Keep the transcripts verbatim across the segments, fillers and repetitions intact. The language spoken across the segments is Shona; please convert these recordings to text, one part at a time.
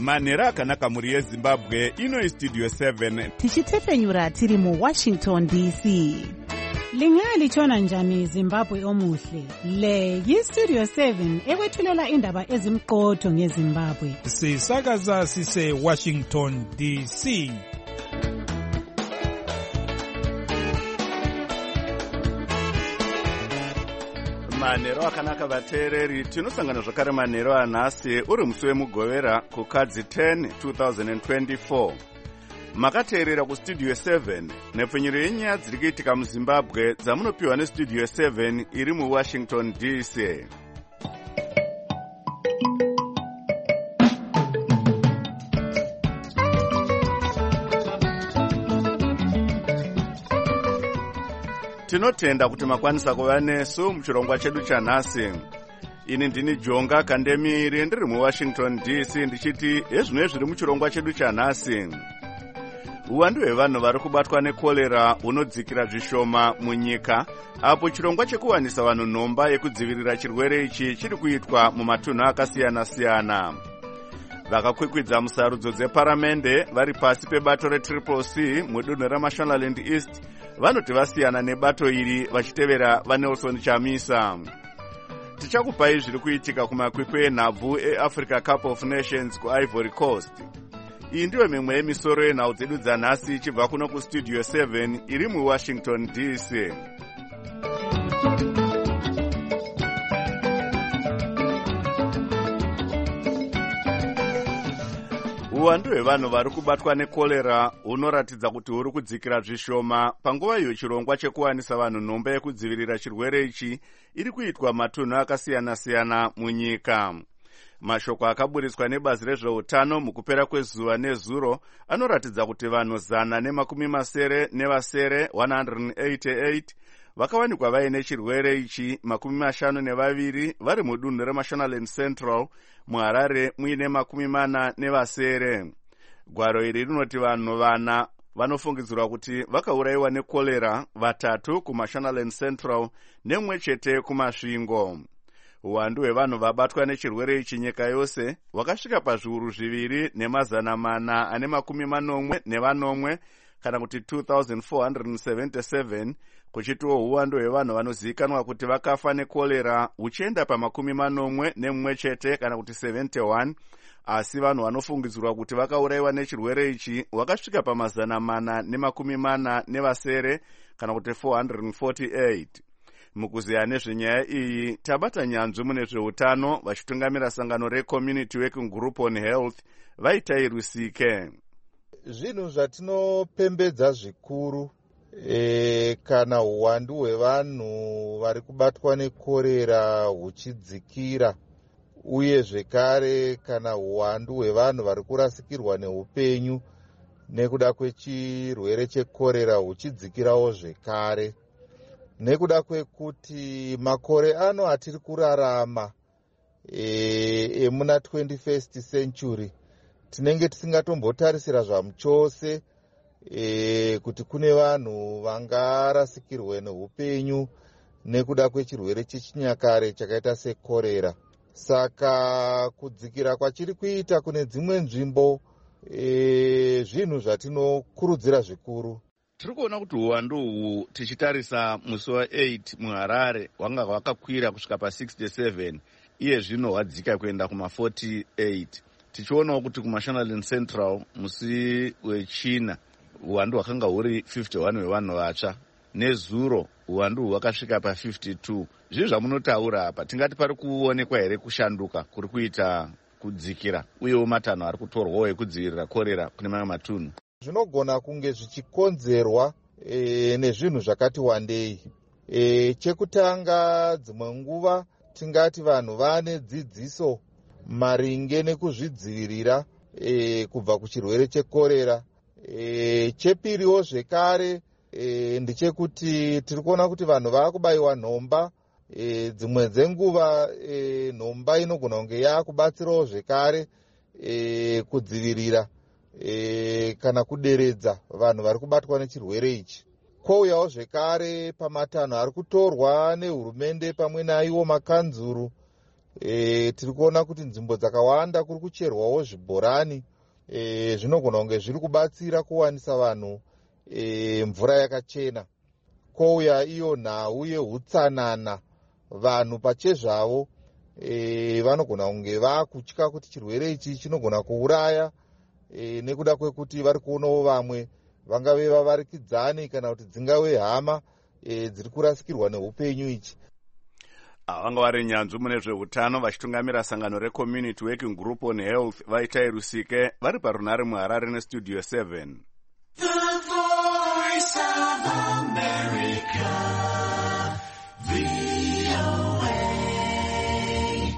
manhero akanaka mhuri yezimbabwe. Ino istudio seven tichitefenyura tiri muwashington D C. Lingalitshona njani Zimbabwe omuhle? Le yistudio seven ekwethulela indaba ezimqotho ngeZimbabwe. Sisakaza sise Washington D C. manhero akanaka vateereri, tinosangana zvakare manhero anhasi uri musi wemugovera kukadzi ten twenty twenty-four. Makateerera kustudio seven nepfunyiro yenyaya dziri kuitika muzimbabwe dzamunopiwa nestudio seven iri muwashington D C. Tinotenda kuti makwanisa kuva nesu muchirongwa chedu chanhasi. Ini ndini Jonga Kandemiri ndiri muwashington D C ndichiti ezvino zviri muchirongwa chedu chanhasi. Uwandu hwevanhu vari kubatwa nekorera hunodzikira zvishoma munyika, apo chirongwa chekuwanisa vanhu nhomba yekudzivirira chirwere ichi chiri kuitwa mumatunhu akasiyana-siyana. Vakakwikwidza musarudzo dzeparamende vari pasi pebato retriple C mudunhu reMashonaland East vanoti vasiyana nebato iri vachitevera vaNelson Chamisa. Tichakupai zviri kuitika kumakwikwi enhabvu eAfrica Cup of Nations kuIvory Coast. Iyi ndiyo mimwe yemisoro yenhau dzedu dzanhasi ichibva kuno kustudio seven iri muwashington D C. Uwandu hwevanhu vari kubatwa nekorera hunoratidza kuti huri kudzikira zvishoma panguva iyo chirongwa chekuwanisa vanhu nhomba yekudzivirira chirwere ichi iri kuitwa matunhu akasiyana-siyana munyika. Mashoko akaburiswa nebazi rezveutano mukupera kwezuva nezuro anoratidza kuti vanhu zana nemakumi masere nevasere one hundred eighty-eight vakawanikwa vaine chirwere ichi, makumi mashanu nevaviri vari mudunhu reMashonaland Central, muHarare muine makumi mana nevasere. Gwaro iri rinoti vanhu vana vanofungidzirwa kuti vakaurayiwa nekorera, vatatu kuMashonaland Central nemwe chete kuMasvingo. Uwandu hwevanhu vabatwa nechirwere ichi nyika yose wakasvika pazviuru zviviri nemazana mana ane makumi manomwe nevanomwe kana kuti two thousand four hundred seventy-seven, kuchitiwo uwandu hwevanhu vanozivikanwa kuti vakafa nekorera uchienda pamakumi manomwe nemwe chete kana kuti seventy-one, asi vanhu vanofungidzirwa kuti vakaurayiwa nechirwere ichi wakasvika pamazana mana nemakumi mana nevasere kana kuti four hundred forty-eight. Mukuziya nezvenyaya iyi tabata nyanzvi mune zveutano vachitungamira sangano reCommunity Working Group on Health vaitai Rusike. Zvinhu zvatinopembedza zvikuru e, kana uwandu hwevanhu vari kubatwa nekorera huchidzikira, uye zvekare kana uwandu hwevanhu vari kurasikirwa neupenyu nekuda kwechirwere chekorera huchidzikirawo zvekare, nekuda kwekuti makore ano atiri kurarama e, emuna twenty-first century tinenge tisingatombotarisira zvamuchose e, kuti kune vanhu vangarasikirwe neupenyu nekuda kwechirwere chechinyakare chakaita sekorera. Saka kudzikira kwachiri kuita kune dzimwe nzvimbo e, zvinhu zvatinokurudzira zvikuru. Tiri kuona kuti uwandu uhu tichitarisa musi wa8 muHarare hwanga hwakakwira kusvika pa-sixty-seven, iye zvino hwadzika kuenda kuma-forty-eight. Tichionawo kuti kuMashonaland Central musi wechina uwandu hwakanga huri fifty-one hwevanhu vatsva, nezuro uwandu hwakasvika pa-fifty-two. Zvizvi zvamunotaura apa, tingati pari kuonekwa here kushanduka kuri kuita kudzikira, uyewo matanho ari kutorwawo ekudzivirira korera kune mamwe matunhu? Zvinogona kunge zvichikonzerwa e, nezvinhu zvakati wandei. E, chekutanga dzimwe nguva tingati vanhu vane dzidziso maringe nekuzvidzivirira e, kubva kuchirwere chekorera. E, chepiriwo zvekare e, ndechekuti tiri kuona kuti vanhu vakubayiwa nhomba. E, dzimwe dzenguva e, nhomba inogona kunge yakubatsirawo zvekare e, kudzivirira E, kana kuderedza vanhu vari kubatwa nechirwere ichi. Kwouyawo zvekare pamatanho ari kutorwa nehurumende pamwe naiwo makanzuru e, tiri kuona kuti nzvimbo dzakawanda kuri kucherwawo zvibhorani e, zvinogona kunge zviri kubatsira kuwanisa vanhu e, mvura yakachena. Kouya iyo nhau yeutsanana, vanhu pachezvavo e, vanogona kunge vakutya kuti chirwere ichi chinogona kuuraya e, nekuda kwekuti vari kuonawo vamwe vangave vavarikidzani kana kuti dzingave hama e, dziri kurasikirwa neupenyu ichi. Vanga vari nyanzvi mune zveutano vachitungamira sangano reCommunity Working Group on Health Vaitai Rusike vari parunare muHarare neStudio seven. The Voice of America, V O A.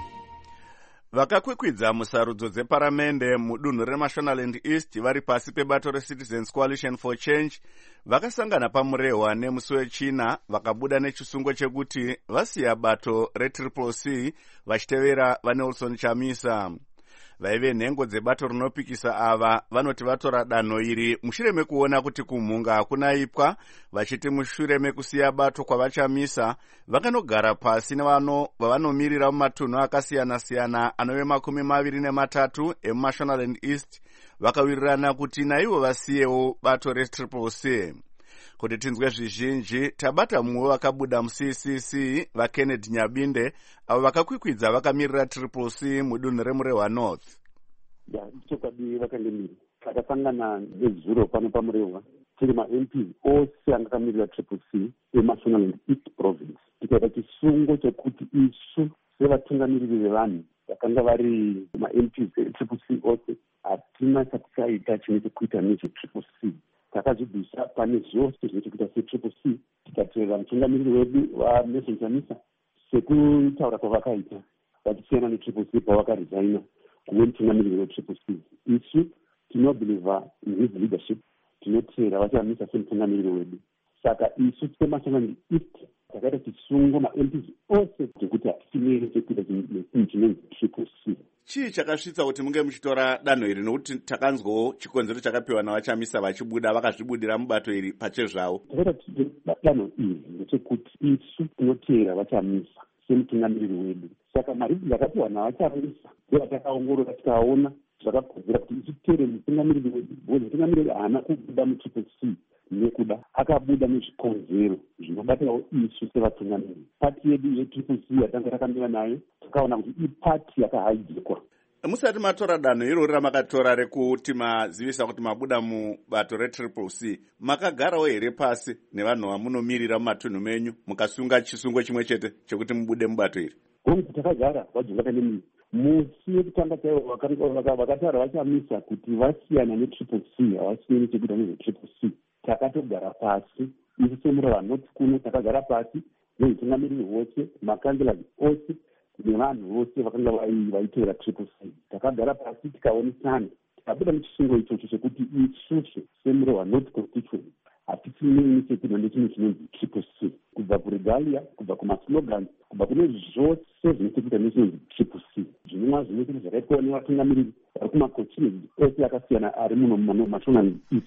Vakakwikwidza musarudzo dzeparamende mudunhu reMashonaland East vari pasi pebato reCitizens Coalition for Change vakasangana pamurehwa nemusi wechina vakabuda nechisungo chekuti vasiya bato reTriple C vachitevera vaNelson Chamisa. Vaive nhengo dzebato rinopikisa ava vanoti vatora danho iri mushure mekuona kuti kumhunga hakunaipwa, vachiti mushure mekusiya bato kwavachamisa vakanogara pasi nevano vavanomirira mumatunhu akasiyana-siyana anove makumi maviri nematatu emuMashonaland East vakawirirana kuti naivo vasiyewo bato reTriple C. Kuti tinzwe zvizhinji tabata mumwe vakabuda muC C C vaKennedy Nyabinde avo vakakwikwidza vakamirira Triple C mudunhu remurehwa North. Ya, chokwadi vakandimira takasangana nezuro pano pamurehwa tiri ma-M Ps ose anga akamirira Triple C eMashonaland East Province. Tikaita chisungo chekuti isu sevatungamiriri vevanhu vakanga vari ma-M Ps eTriple C ose hatina chatikaita chine chekuita necheTriple C. Takazvibvisa pane zvose zvine chekuita seTriple C tikatevera mutungamiriri wedu waNelson Chamisa sekutaura kwavakaita vachisiyana neTriple C pavakaresigna kuve mutungamiriri weTriple C. Isu tinobhiliva in his leadership, tinotevera vachamisa semutungamiriri wedu. Saka isu seMashonaland East takaita chisungo ma-M Ps ose chekuti hatichinere chekuita chinonzi Triple C. Chii chakasvitsa kuti munge muchitora danho iri, nokuti takanzwawo chikonzero chakapiwa navachamisa vachibuda vakazvibudira mubato iri pachezvavo? Takaita danho iri ndechekuti isu tinotevera vachamisa semutungamiriri wedu. Saka maridhi akapiwa navachamisa ndovatakaongorora tikaona zvakakodzera kuti isu titere mutungamiriri wedu, because mutungamiriri haana kubuda muTriple C nekuda akabuda nezvikonzero zvinobatirawo isu sevatungamiriri. Pati yedu yeTriple C yatanga takamira nayo takaona kuti ipati yakahajikwa. Musati matora danho irori ramakatora rekuti mazivisa kuti mabuda mubato reTriple C, makagarawo here pasi nevanhu vamunomirira mumatunhu menyu mukasunga chisungo chimwe chete chekuti mubude mubato iri? Gonzi takagara vajinga pandemiri musi yekutanga chaivo vakataura vachamisa kuti vasiyana neTriple C havasiyani chekuita nezveTriple C. Takatogara pasi isu semurehwa North kuno takagara pasi nemutungamiriri wose, makanzela ose nevanhu vose vakanga vaitevera Triple C. Takagara pasi tikaonesana tikabuda muchisungo ichocho chekuti isusu semurehwa North constituency hatichinei chekuita nechimwe chinonzi Triple C. Kubva kuregalia, kubva kumaslogans, kubva kune zvose zvine chekuita nechinonzi Triple C. Zvinova zvine kuti zvakaitwa nevatungamiriri vari kumaconstituency ose akasiyana ari muno muMashonaland East.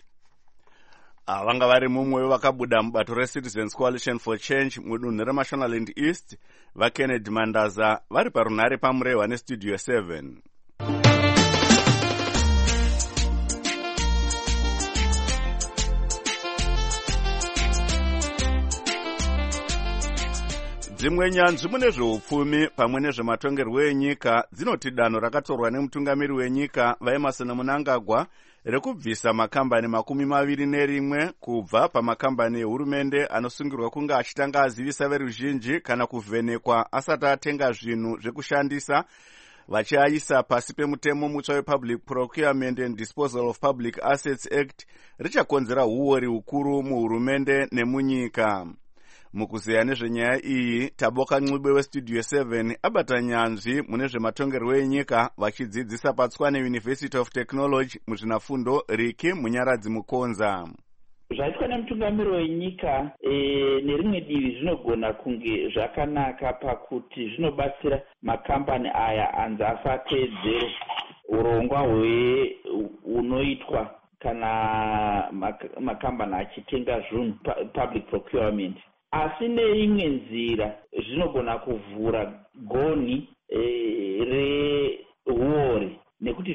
Vanga vari mumwe vakabuda mubato reCitizens Coalition for Change mudunhu reMashonaland East vaKennedy Mandaza vari parunare pamurehwa neStudio seven. Dzimwe nyanzvi mune zveupfumi pamwe nezvematongerwo enyika dzinoti danho rakatorwa nemutungamiri wenyika vaEmmerson Mnangagwa rekubvisa makambani makumi maviri nerimwe kubva pamakambani ehurumende anosungirwa kunge achitanga azivisa veruzhinji kana kuvhenekwa asati atenga zvinhu zvekushandisa vachiaisa pasi pemutemo mutsva wePublic Procurement and Disposal of Public Assets Act richakonzera huori hukuru muhurumende nemunyika. Mukuzeya nezvenyaya iyi Taboka Ncube weStudio seven abata nyanzvi mune zvematongerwo enyika vachidzidzisa paTswane University of Technology muzvinafundo Riki Munyaradzi Mukonza. Zvaitwa nemutungamiri wenyika e, nerimwe divi zvinogona kunge zvakanaka pakuti zvinobatsira makambani aya anzi asateedzere urongwa hwe unoitwa kana makambani achitenga zvinhu public procurement. Asi neimwe nzira zvinogona kuvhura goni e,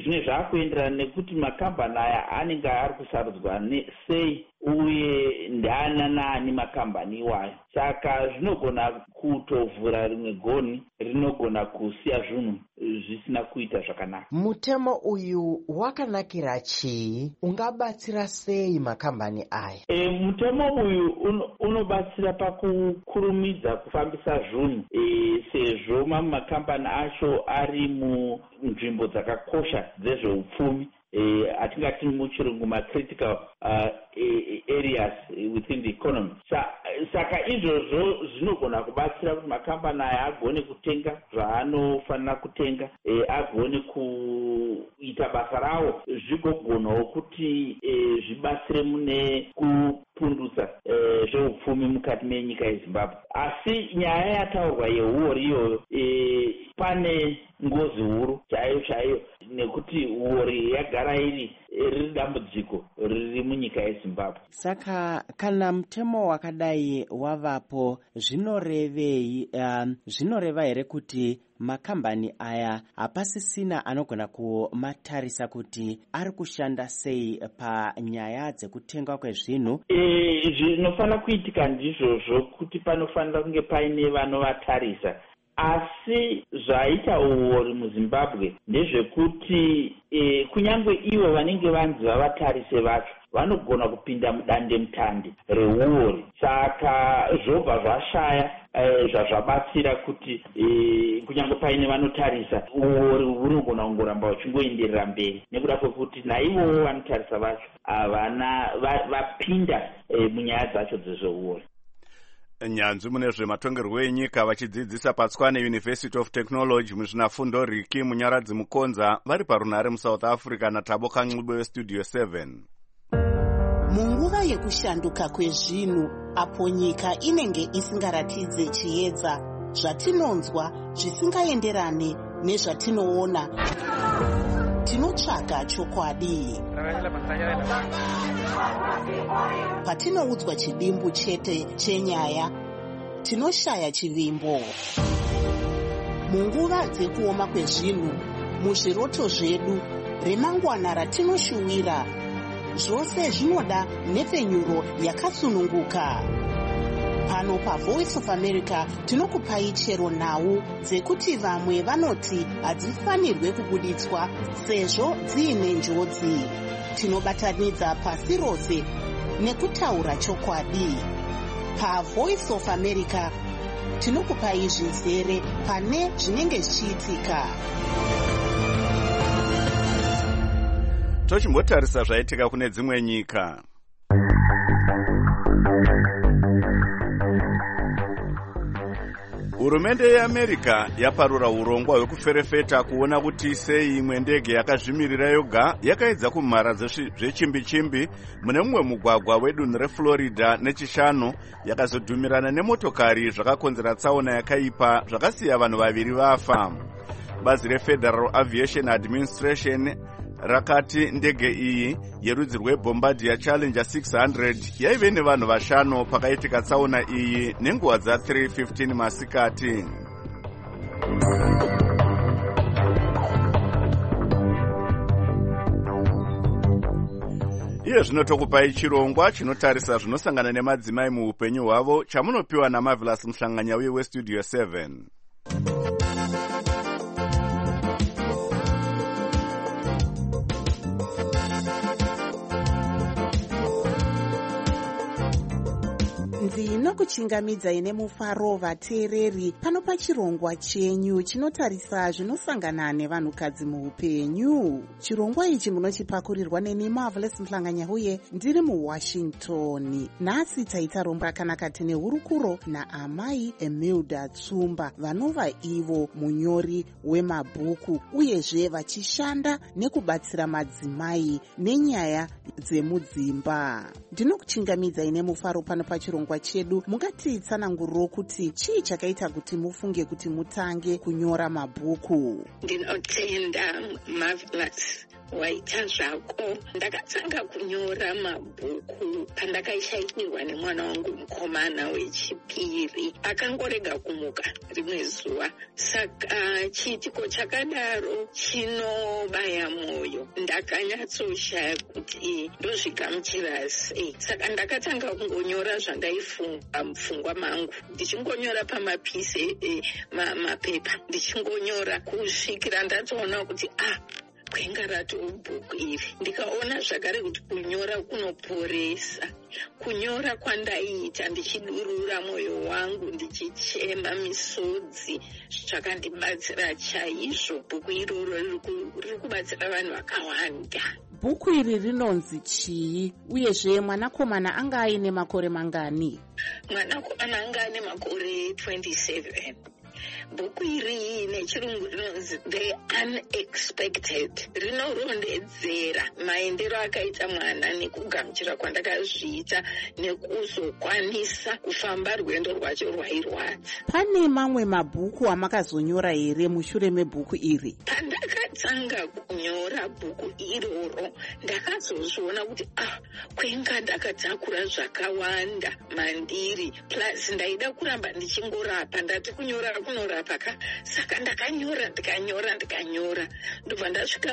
zvimwe zvaakuenderana nekuti makambani aya anenge ari kusarudzwa sei uye ndana nani makambani iwayo. Saka zvinogona kutovhura rimwe goni rinogona kusiya zvinhu zvisina kuita zvakanaka. Mutemo uyu wakanakira chii? Ungabatsira sei makambani aya? E, mutemo uyu uno, unobatsira pakukurumidza kufambisa zvinhu e, sezvo mamwe makambani acho ari munzvimbo dzakakosha dzezveupfumi. Uh, atingati muchirungu ma-critical uh, areas within the economy. Sa, saka izvozvo zvinogona kubatsira kuti makambani aya agone kutenga zvaanofanira kutenga, e, agone kuita basa rawo, zvigogonawo kuti e, zvibatsire mune kupundutsa e, zveupfumi mukati menyika yeZimbabwe. Asi nyaya yataurwa yehuori iyoyo, e, pane ngozi huru chaiyo chaiyo nekuti huori yagara iri riri dambudziko riri munyika yeZimbabwe. Saka kana mutemo wakadai wavapo zvinorevei? Um, zvinoreva here kuti makambani aya hapasisina anogona kumatarisa kuti ari kushanda sei panyaya dzekutengwa kwezvinhu? E, zvinofanira kuitika ndizvozvo kuti panofanira kunge paine vanovatarisa. Asi zvaita uori muZimbabwe ndezvekuti e, kunyange ivo vanenge vanzi vavatarise vacho vanogona kupinda mudande mutande reuori. Saka zvobva zvashaya e, zvazvabatsira kuti e, kunyange paine vanotarisa uori hunogona kungoramba uchingoenderera mberi nekuda kwekuti naivowo vanotarisa vacho havana vapinda e, munyaya dzacho dzezveuori. Nyanzvi mune zvematongerwo enyika vachidzidzisa paTswane University of Technology muzvinafundo Riki Munyaradzi Mukonza vari parunhare muSouth Africa naTabo Kanxibo weStudio seven. Munguva yekushanduka kwezvinhu apo nyika inenge isingaratidze chiedza, zvatinonzwa zvisingaenderane nezvatinoona, tinotsvaga chokwadi. Patinoudzwa chidimbu chete chenyaya, tinoshaya chivimbo. Munguva dzekuoma kwezvinhu, muzviroto zvedu, remangwana ratinoshuwira, zvose zvinoda nhepfenyuro yakasununguka. Pano paVoice of America tinokupai chero nhau dzekuti vamwe vanoti hadzifanirwe kubuditswa sezvo dziine njodzi. Tinobatanidza pasi rose nekutaura chokwadi. PaVoice of America tinokupai zvizere pane zvinenge zvichiitika. Tochimbotarisa zvaitika kune dzimwe nyika. Hurumende yeAmerica yaparura urongwa hwekuferefeta kuona kuti sei imwe ndege yakazvimirira yoga yakaedza kumhara zvechimbi-chimbi mune mumwe mugwagwa wedunhu reFlorida nechishanu yakazodhumirana nemotokari zvakakonzera tsaona yakaipa zvakasiya vanhu vaviri vafa. Bazi reFederal Aviation Administration rakati ndege iyi yerudzi rweBombardier Challenger six hundred yaive nevanhu vashanu pakaitika tsaona iyi nenguva dza three fifteen masikati. Iye zvino tokupai chirongwa chinotarisa zvinosangana nemadzimai muupenyu hwavo chamunopiwa naMarvelous Muhlanganyauye weStudio seven. Ndinokuchingamidza ine mufaro vateereri pano pachirongwa chenyu chinotarisa zvinosangana nevanhukadzi muupenyu. Chirongwa ichi munochipakurirwa neni Marvelous Muhlanganyauye ndiri muWashington. Nhasi taita rombo rakanaka tine hurukuro naamai Emilda Tsumba vanova ivo munyori wemabhuku uyezve vachishanda nekubatsira madzimai nenyaya dzemudzimba. Ndinokuchingamidza ine mufaro pano pachirongwa chedu. Mungatitsananguriro kuti chii chakaita kuti mufunge kuti mutange kunyora mabhuku? Ndinotenda Marvelous waita zvako. Ndakatanga kunyora mabhuku pandakaishaikirwa nemwana wangu mukomana wechipiri, akangorega kumuka rimwe zuva. Saka chiitiko chakadaro chinobaya mwoyo. Ndakanyatsoshaya kuti ndozvigamuchira sei. Saka ndakatanga kungonyora zvandaifunga mupfungwa mangu, ndichingonyora pamapisi e, ma, mapepa, ndichingonyora kusvikira ndatoona kuti ah kwenga ratoo bhuku iri. Ndikaona zvakare kuti kunyora kunoporesa. Kunyora kwandaiita ndichidurura mwoyo wangu, ndichichema misodzi, zvakandibatsira chaizvo. Bhuku iroro riri kubatsira vanhu vakawanda. Bhuku iri rinonzi chii, uyezve mwanakomana anga aine makore mangani? Mwanakomana anga ane makore twenty-seven. Bhuku iri nechirungu rinonzi The Unexpected. Rinorondedzera maendero akaita mwana nekugamuchira kwandakazviita nekuzokwanisa kufamba rwendo rwacho rwairwadza. Pane mamwe mabhuku amakazonyora here mushure mebhuku iri? Pandakatanga kunyora bhuku iroro ndakazozviona kuti ah kwenga ndakatakura zvakawanda mandiri, plus ndaida kuramba ndichingorapa, ndati kunyora kunorapa ka. Saka ndakanyora ndikanyora ndikanyora ndobva ndasvika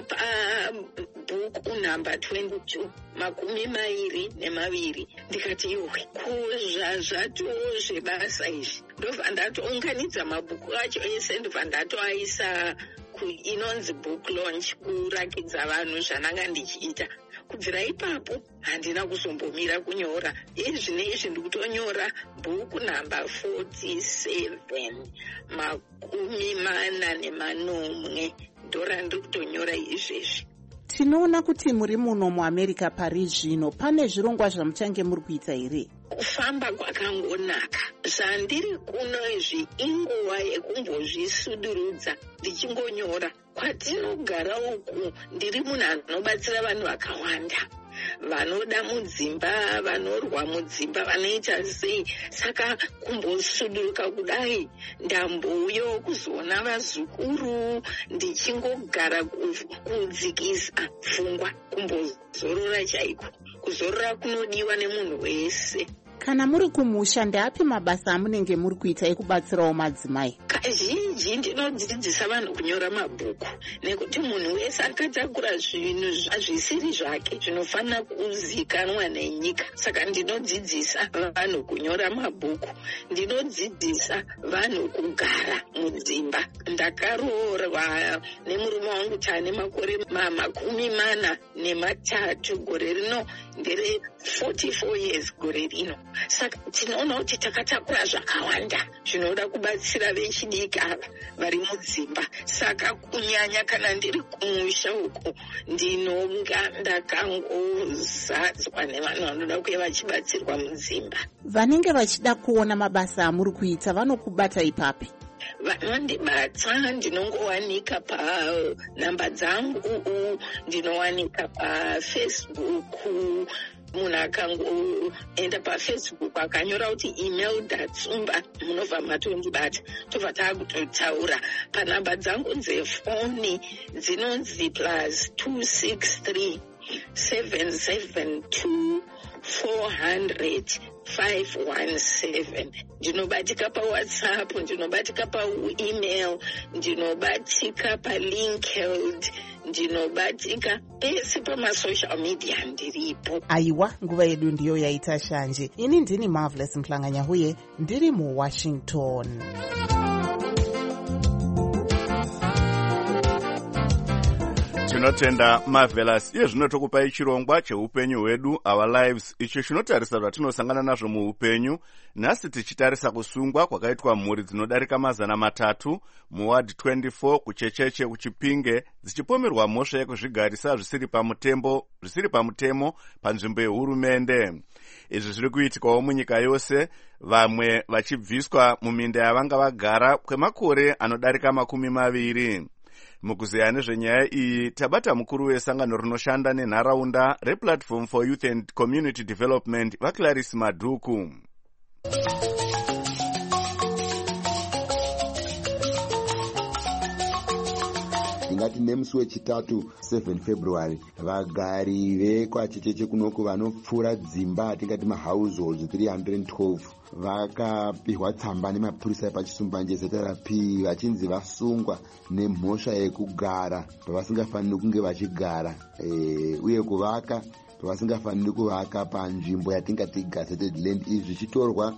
pabhuku namba twenty-two, makumi mairi nemaviri. Ndikati iwe kuzva zvatoo zvebasa izvi. Ndobva ndatounganidza mabhuku acho ese ndobva ndatoaisa inonzi book launch, kurakidza vanhu zvananga ndichiita. Kubvira ipapo handina kuzombomira kunyora. Izvi neizvi ndikutonyora bhuku namba forty-seven, makumi mana nemanomwe ndora ndiri kutonyora izvezvi. Tinoona kuti muri muno muAmerica pari zvino, pane zvirongwa zvamuchange muri kuita here? Kufamba kwakangonaka. Zvandiri kuno izvi inguva yekumbozvisudurudza ndichingonyora. Kwatinogara uku ndiri munhu anobatsira vanhu vakawanda, vanoda mudzimba, vanorwa mudzimba, vanoita sei. Saka kumbosuduruka kudai ndambouyo kuzoona vazukuru, ndichingogara kudzikisa pfungwa, kumbozorora chaiko. Kuzorora kunodiwa nemunhu wese. Kana muri kumusha, ndeapi mabasa amunenge muri kuita ekubatsirawo madzimai? Kazhinji ndinodzidzisa vanhu kunyora mabhuku, nekuti munhu wese akatakura zvinhu zvisiri zvake zvinofanira kuzikanwa nenyika. Saka ndinodzidzisa vanhu kunyora mabhuku, ndinodzidzisa vanhu kugara mudzimba. Ndakaroorwa nemurume wangu taane makore makumi mana nematatu. Gore rino ndere forty-four years gore rino. Saka tinoona kuti takatakura zvakawanda zvinoda kubatsira vechidiki ava vari mudzimba. Saka kunyanya kana ndiri kumusha uko ndinonga ndakangozadzwa nevanhu vanoda kuve vachibatsirwa mudzimba. Vanenge vachida kuona mabasa amuri kuita vanokubata ipapi? Vanondibata, ndinongowanika panhamba dzangu, ndinowanika paFacebook. Munhu akangoenda paFacebook akanyora kuti email datsumba, munobva matondibata, tobva taakutotaura. Panhamba dzangu dzefoni dzinonzi plus two six three seven seven two four hundred five one seven. Ndinobatika paWhatsApp, ndinobatika paemail, ndinobatika paLinkedIn, ndinobatika pese pamasocial media ndiripo. Aiwa, nguva yedu ndiyo yaita shanje. Ini ndini Marvelous Mhlanganyahuye, ndiri muWashington. Tinotenda Marvelous. Iye zvino tokupai chirongwa cheupenyu hwedu, Our Lives, icho chinotarisa zvatinosangana nazvo muupenyu. Nhasi tichitarisa kusungwa kwakaitwa mhuri dzinodarika mazana matatu muward twenty-four kuchecheche kuchipinge, dzichipomerwa mhosva yekuzvigarisa zvisiri pamutembo zvisiri pamutemo panzvimbo yehurumende. Izvi zviri kuitikawo munyika yose, vamwe vachibviswa muminda yavanga vagara kwemakore anodarika makumi maviri. Mukuzeya nezvenyaya iyi tabata mukuru wesangano rinoshanda nenharaunda rePlatform for Youth and Community Development, vaClarice Madhuku. tingati nemusi wechitatu seven February vagari vekwachecheche kunoku vanopfuura dzimba atingati mahouseholds three hundred twelve vakapihwa tsamba nemapurisa epachisumbanje zeta rapi vachinzi vasungwa nemhosva yekugara pavasingafaniri kunge vachigara e, uye kuvaka pavasingafaniri kuvaka panzvimbo yatingati gazetted land. Izvi zvichitorwa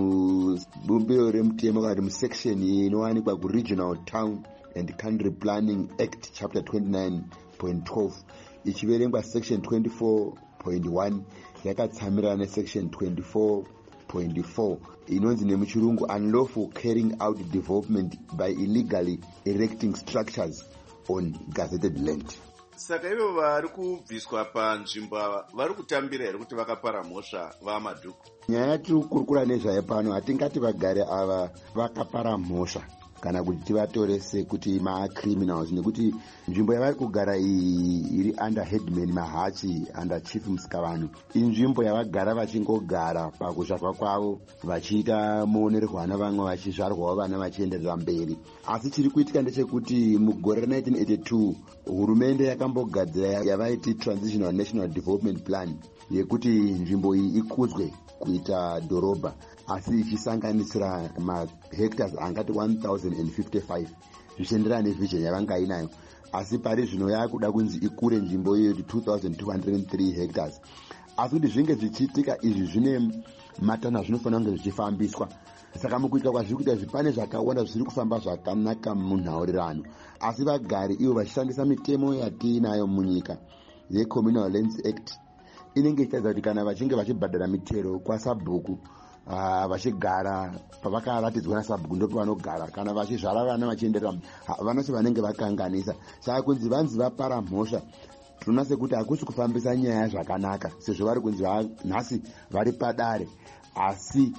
mubumbiro remutemo kana kuti musection inowanikwa kuregional town and country planning act chapter twenty-nine point twelve ichiverengwa section twenty-four point one yakatsamirana nesection twenty-four point four inonzi nemuchirungu unlawful carrying out development by illegally erecting structures on gazetted land. Saka ivo vari kubviswa panzvimbo vari kutambira here kuti vakapara mhosva vamadhuku? Nyaya yatiri kukurukura nezvayo pano hatingati vagari ava vakapara mhosva kana kuti tivatore sekuti macriminals, nekuti nzvimbo yavari kugara iyi iri under headman Mahachi under chief Musikavanhu inzvimbo yavagara vachingogara pakuzvarwa kwavo vachiita muonererwana vamwe vachizvarwawo vana vachienderera mberi. Asi chiri kuitika ndechekuti mugore nineteen eighty-two hurumende yakambogadzira yavaiti transitional national development plan yekuti nzvimbo iyi ikudzwe kuita dhorobha, asi ichisanganisira mahectares angati one thousand fifty-five zvichienderana nevision yavanga inayo. Asi pari zvino yakuda kunzi ikure nzvimbo iyo two thousand two hundred three hectares. Asi kuti zvinge zvichiitika izvi zvine matana zvinofanira kunge zvichifambiswa. Saka mukuita kwazviri kuita zvipane zvakawanda zviri kufamba zvakanaka munhaurirano, asi vagari ivo vachishandisa mitemo yatinayo munyika yeCommunal Lands Act inenge ichitaridza kuti kana vachinge vachibhadhara mitero kwasabhuku Uh, vachigara pavakaratidzwa nasabhuku ndo pavanogara, kana vachizvara vana vachienderera vanose vanenge vakanganisa. Saka kunzi vanzi vapara mhosva tinoona sekuti hakusi kufambisa nyaya zvakanaka, sezvo vari kunzi nhasi vari padare, asi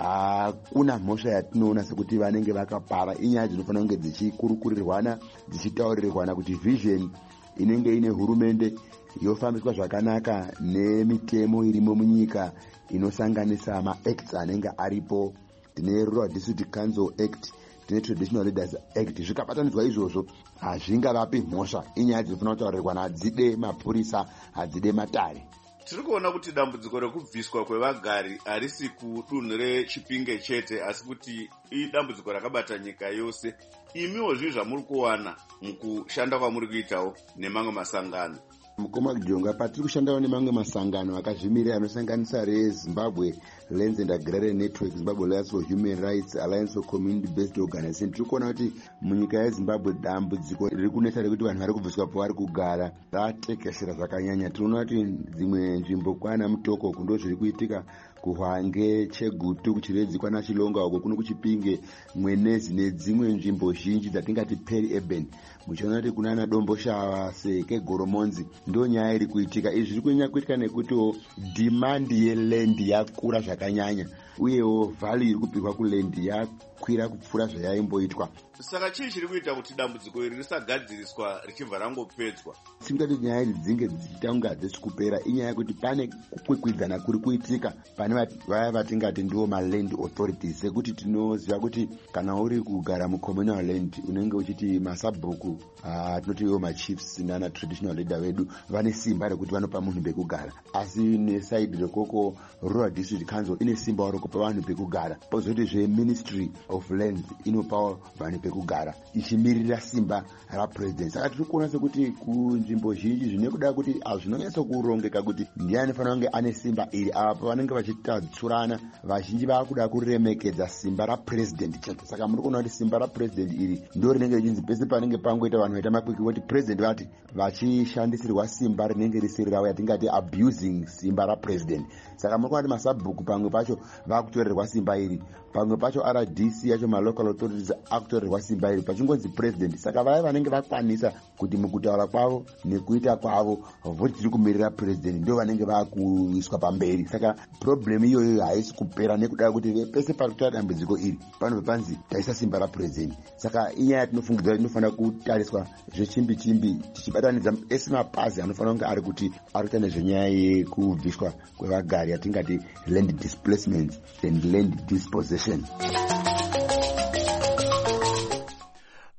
hakuna uh, mhosva yatinoona sekuti vanenge vakapara. Inyaya dzinofanira kunge dzichikurukurirwana dzichitaurirwana kuti vision inenge ine hurumende yofambiswa zvakanaka nemitemo irimo munyika inosanganisa maacts anenge aripo. Tine Rural District Council Act, tine Traditional Leaders Act. Zvikabatanidzwa izvozvo hazvingavapi mhosva. Inyaya dzinofanira kutaurirwana, hadzide mapurisa, hadzide matare. Tiri kuona kuti dambudziko rekubviswa kwevagari harisi kudunhu reChipinge chete, asi kuti idambudziko rakabata nyika yose. Imiwo zvinhu zvamuri kuwana mukushanda kwamuri kuitawo nemamwe masangano? Mukoma Jonga, patiri kushandawo nemamwe masangano akazvimirira anosanganisa reZimbabwe Lands and Agrarian Network, Zimbabwe Alliance for Human Rights, Alliance for Community Based Organization. Tiri kuona kuti munyika yeZimbabwe dambudziko riri kunetsa rekuti vanhu vari kubviswa pavari kugara ratekeshera zvakanyanya. Tinoona kuti dzimwe nzvimbo kwana Mutoko kundo zviri kuitika, kuHwange, Chegutu, kuChiredzi kwana Chilonga uko kuno kuChipinge, Mwenezi nedzimwe nzvimbo zhinji dzatingati peri urban. Muchiona kuti kunana Dombo Shava, Seke, Goromonzi ndo nyaya iri kuitika. Izvi zviri kunyanya kuitika nekuti demand yeland yakura zvakanyanya, uyewo value iri kupirwa kuland yakwira kupfuura zvayaimboitwa. Saka chii chiri kuita kuti dambudziko iri risagadziriswa richibva rangopedzwa? Singati nyaya idzi dzinge dzichiita kunge hadzisi kupera. Inyaya yekuti pane kukwikwidzana kuri kuitika pane vaya vatingati ndiwo maland authorities, sekuti tinoziva kuti kana uri kugara mucommunal land unenge uchiti masabhuku tinoti iwo machiefs nana traditional leader vedu vane simba rekuti vanopa munhu pekugara, asi nesaidi rekoko Rural District Council ine simba rekupa vanhu pekugara. Pozoti zve Ministry of Lands inopa vanhu pekugara ichimirira simba rapresident. Saka tiri kuona sekuti kunzvimbo zhinji zvine kuda kuti hazvinonyatso kurongeka kuti ndiani anofanira kunge ane simba iri. Apa vanenge vachitadsurana, vazhinji vakuda kuremekedza simba rapresident chete. Saka muri kuona kuti simba rapresident iri ndo rinenge richinzi pese panenge pangoita vanhu vaita makwikwi kuti president vati vachishandisirwa simba rinenge risiri ravo, yatingati abusing simba rapresident. Saka muri kuona kuti masabhuku pamwe pacho vakutorerwa simba iri, pamwe pacho R D C yacho malocal authorities akutorerwa simba iri pachingonzi president. Saka vaya vanenge vakwanisa kuti mukutaura kwavo nekuita kwavo voti tiri kumirira president ndo vanenge vakuiswa pamberi. Saka problem iyoyo haisi kupera nekuda kuti pese parikuita dambudziko iri panobva panzi taisa simba rapresident. Saka inyaya tinofungidzira kuti inofanira kutariswa zvechimbi chimbi tichibatanidza ese mapazi anofanira kunge ari kuti ari kuita nezvenyaya yekubviswa kwevagari yatingati land displacement and land dispossession.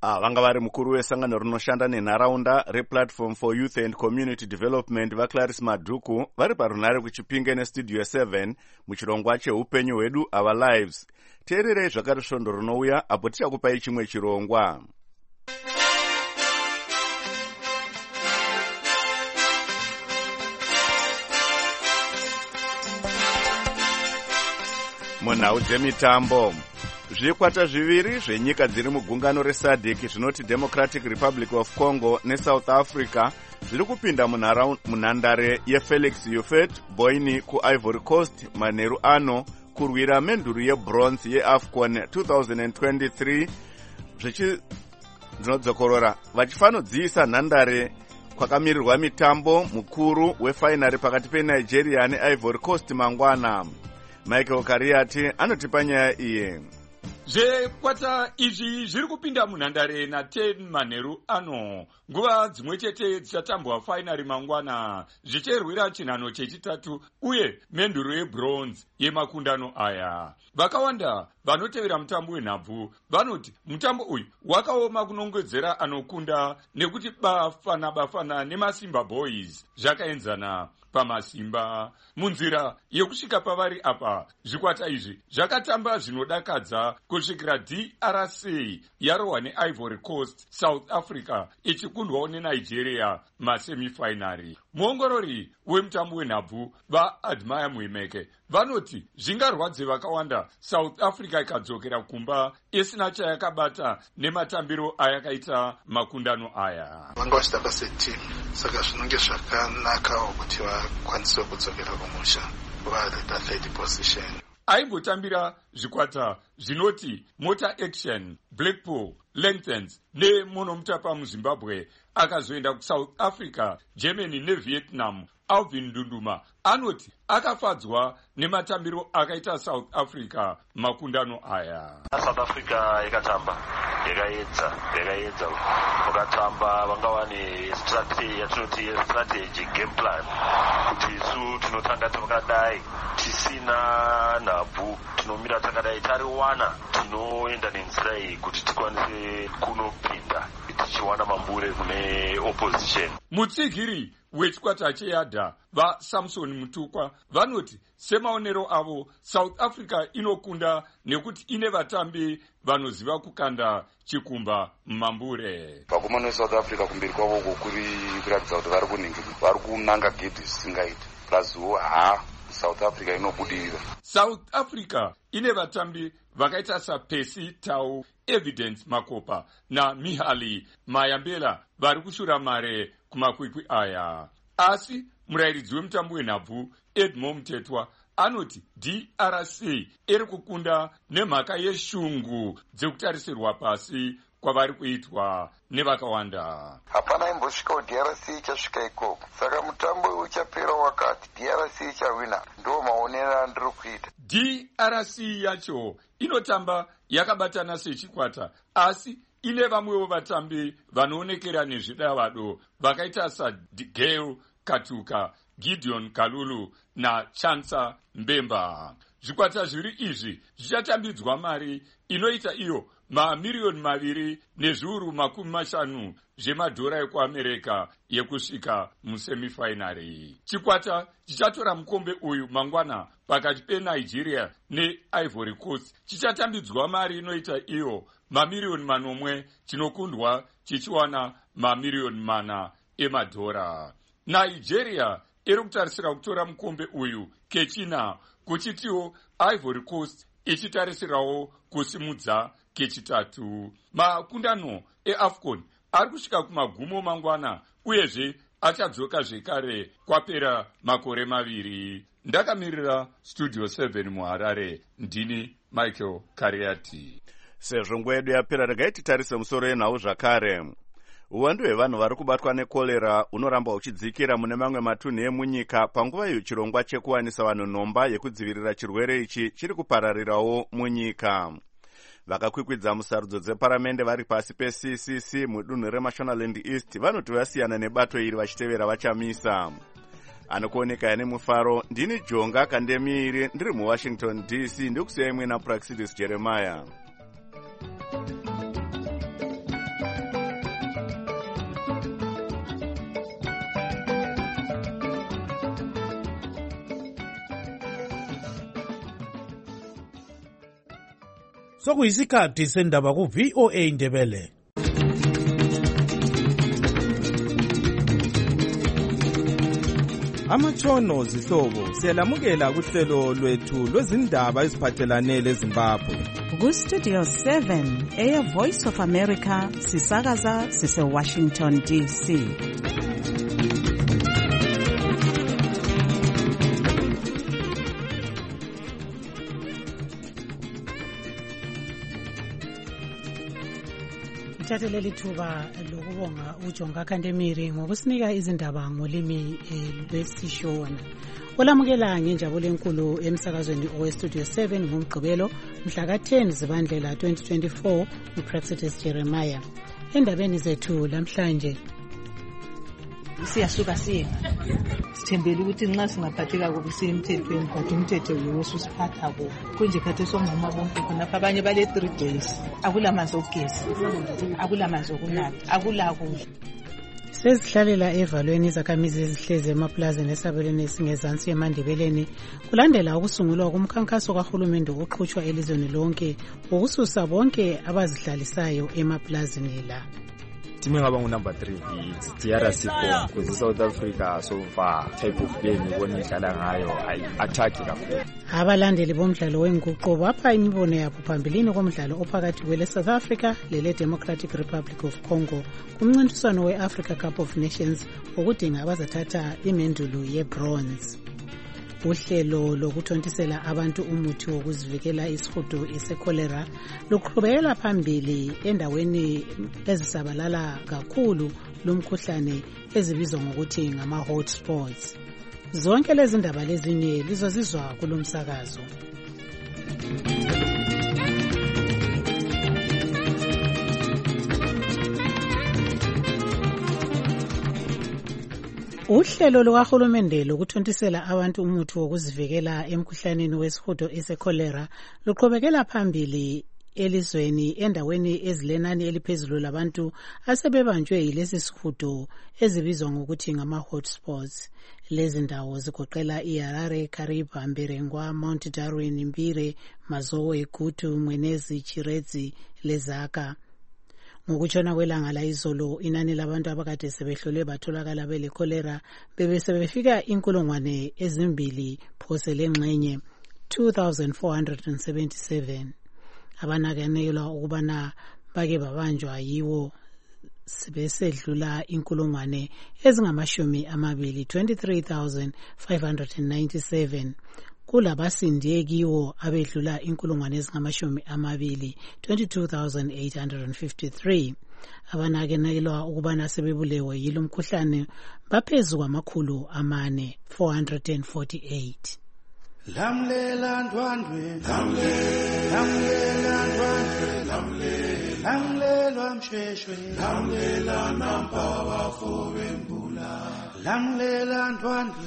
Ah, vanga vari mukuru wesangano rinoshanda nenharaunda replatform for youth and community development vaClarice Madhuku vari parunhare kuchipinge nestudio seven muchirongwa cheupenyu hwedu our lives. Teererei zvakare svondo rinouya apo tichakupai chimwe chirongwa. Munhau dzemitambo, zvikwata zviviri zvenyika dziri mugungano resadc zvinoti Democratic Republic of Congo neSouth Africa zviri kupinda munhandare yeFelix Houphouët-Boigny kuIvory Coast manheru ano kurwira menduru yebronze yeAFCON twenty twenty-three zvinodzokorora vachifanodziisa nhandare kwakamirirwa mitambo mukuru wefainari pakati peNigeria neIvory Coast mangwana. Michael Kariati anotipa nyaya iye. Zvekwata izvi zviri kupinda munhandare na ten manheru ano nguva dzimwe chete dzichatambwa fainari mangwana zvicherwira chinhano chechitatu uye menduru yebronze yemakundano aya. Vakawanda vanotevera mutambo wenhabvu vanoti mutambo uyu wakaoma kunongedzera anokunda nekuti bafana bafana nemasimba boys zvakaenzana pamasimba. Munzira yekusvika pavari apa zvikwata izvi zvakatamba zvinodakadza kusvikira D R C yarohwa neIvory Coast, South Africa ichikundwawo neNigeria masemifinari. Muongorori wemutambo wenhabvu vaAdmire Muimeke vanoti zvingarwadze vakawanda South Africa ikadzokera kumba isina chayakabata nematambiro ayakaita makundano aya. Vanga vachitamba setimu saka zvinonge zvakanakawo kuti vakwanise kudzokera kumusha vari third position. Aimbotambira zvikwata zvinoti Motor Action, Blackpool, Lanterns neMonomtapa muZimbabwe akazoenda kuSouth Africa, Germany neVietnam. Alvin Dunduma anoti akafadzwa nematambiro akaita South Africa makundano aya. South Africa ikatamba yakaedza yakaedza ukatamba vanga vane strategy yatinoti strategy game plan kuti isu tinotanga takadai tisina nhabvu tinomira takadai tari wana tinoenda nenzira iyi kuti tikwanise kunopinda tichiwana mambure kune opposition. Mutsigiri wechikwata cheyadha vaSamson Mutukwa vanoti semaonero avo South Africa inokunda nekuti ine vatambi vanoziva kukanda chikumba mambure. Vakomana veSouth Africa kumberi kwavo kuri kuratidza kuti vari kuningira vari kunanga gedhi zvisingaiti plazuwo ha South Africa inobudirira. South Africa ine vatambi vakaita saPercy Tau, Evidence Makopa na Mihali Mayambela vari kushura mare kumakwikwi aya. Asi murairidzi wemutambo wenhabvu Edmond Mtetwa anoti D R C iri kukunda nemhaka yeshungu dzekutarisirwa pasi kwavari kuitwa nevakawanda. Hapana imbosvika D R C ichasvika ikoko, saka mutambo uchapera wakati D R C ichawina, ndo maonero andiri kuita. D R C yacho inotamba yakabatana sechikwata asi ine vamwewo vatambi vanoonekera nezvidavado vakaita saGail Katuka, Gideon Kalulu na Chansa Mbemba. Zvikwata zviri izvi zvichatambidzwa mari inoita iyo mamiriyoni maviri nezviuru makumi mashanu zvemadhora ekuAmerika yekusvika musemifinari. Chikwata chichatora mukombe uyu mangwana pakati peNigeria neIvory Coast chichatambidzwa mari inoita iyo mamiriyoni manomwe chinokundwa chichiwana mamiriyoni mana emadhora. Nigeria iri kutarisira kutora mukombe uyu kechina kuchitiwo Ivory Coast ichitarisirawo kusimudza kechitatu. Makundano eAFCON ari kusvika kumagumo mangwana uyezve achadzoka zvekare kwapera makore maviri. Ndakamirira Studio seven muHarare, ndini Michael Kariati. Sezvo nguva yedu yapera regai titarise musoro yenhau zvakare. Uwandu hwevanhu vari kubatwa nekorera unoramba uchidzikira mune mamwe matunhu emunyika panguva iyo chirongwa chekuwanisa vanhu nhomba yekudzivirira chirwere ichi chiri kupararirawo munyika. Vakakwikwidza musarudzo dzeparamende vari pasi peC C C mudunhu reMashonaland East vanoti vasiyana nebato iri vachitevera vachamisa. Anokuoneka yane mufaro, ndini Jonga Kandemiiri ndiri muWashington D C ndikusiyai mwina Praxidis Jeremiah. sokuyisikhathi sendaba ku-V O A Ndebele. Amatshono zihlobo siyalamukela kuhlelo lwethu lwezindaba eziphathelane leZimbabwe. Ku-Studio seven, Air Voice of America, sisakaza sise-Washington D C. Ngithathe leli thuba lokubonga uJonga Khandemiri ngokusinika izindaba ngolimi lwesishona. Olamukela ngenjabulo enkulu emsakazweni owe-Studio seven ngomgqibelo mhla ka ten Zibandlela twenty twenty-four uPraxedes Jeremiah. Endabeni zethu lamhlanje siyasuka siye sithembele ukuthi nxa singaphatheka kubi siye emthethweni kodwa umthetho yiwo usiphatha kuwo kunje khathi somama bonke khonapha abanye bale three days akulamanzi okugeza akulamanzi okunatha akulakudla. Sezihlalela evalweni izakhamizi ezihlezi emaplazini esabelweni esingezansi emandebeleni kulandela ukusungulwa kumkhankaso kahulumende oqhutshwa elizweni lonke ukususa bonke abazihlalisayo emaplazini la. Team ngaba ngu number three it's D R C four because South Africa so far type of game ibona idlala ngayo ayi attack kakhulu. Abalandeli bomdlalo wenguqo bapha imibono yabo phambilini komdlalo ophakathi kwele South Africa lele Democratic Republic of Congo kumncintiswano we-Africa Cup of Nations ukudinga abazathatha imendulo ye-bronze. Uhlelo lokuthontisela abantu umuthi wokuzivikela isihudo ese-cholera luqhubekela phambili endaweni ezisabalala kakhulu lomkhuhlane ezibizwa ngokuthi ngama-hotspots. Zonke lezi ndaba lezinye lizozizwa kulomsakazo. Uhlelo lukahulumende lokuthontisela abantu umuthi wokuzivikela emkhuhlaneni wesihudo ese-cholera luqhubekela phambili elizweni endaweni ezilenani eliphezulu labantu asebebanjwe yilesi sihudo ezibizwa ngokuthi ngama-hotspots. Lezi ndawo zigoqela iHarare, Kariba, Mberengwa, Mount Darwin, Mbire, Mazowe, Gutu, Mwenezi, Chiredzi leZaka. Ngokutshona kwelanga la izolo inani labantu abakade sebehlolwe batholakala bele cholera bebesebefika inkulungwane ezimbili phose lengxenye two thousand four hundred seventy-seven. Abanakekelwa ukubana bake babanjwa yiwo sebesedlula inkulungwane ezingamashumi amabili twenty-three thousand five hundred ninety-seven. Kulabasindiye kiwo abedlula inkulungwane ezingamashumi amabili twenty-two thousand eight hundred fifty-three. Abanakekelwa ukubana sebebulewe yilo mkhuhlane baphezulu kwamakhulu amane four hundred forty-eight. Lamlela ndwandwe lamlela ndwandwe lamlela msheshwe lamlela nampa bafo bembula lamlela ndwandwe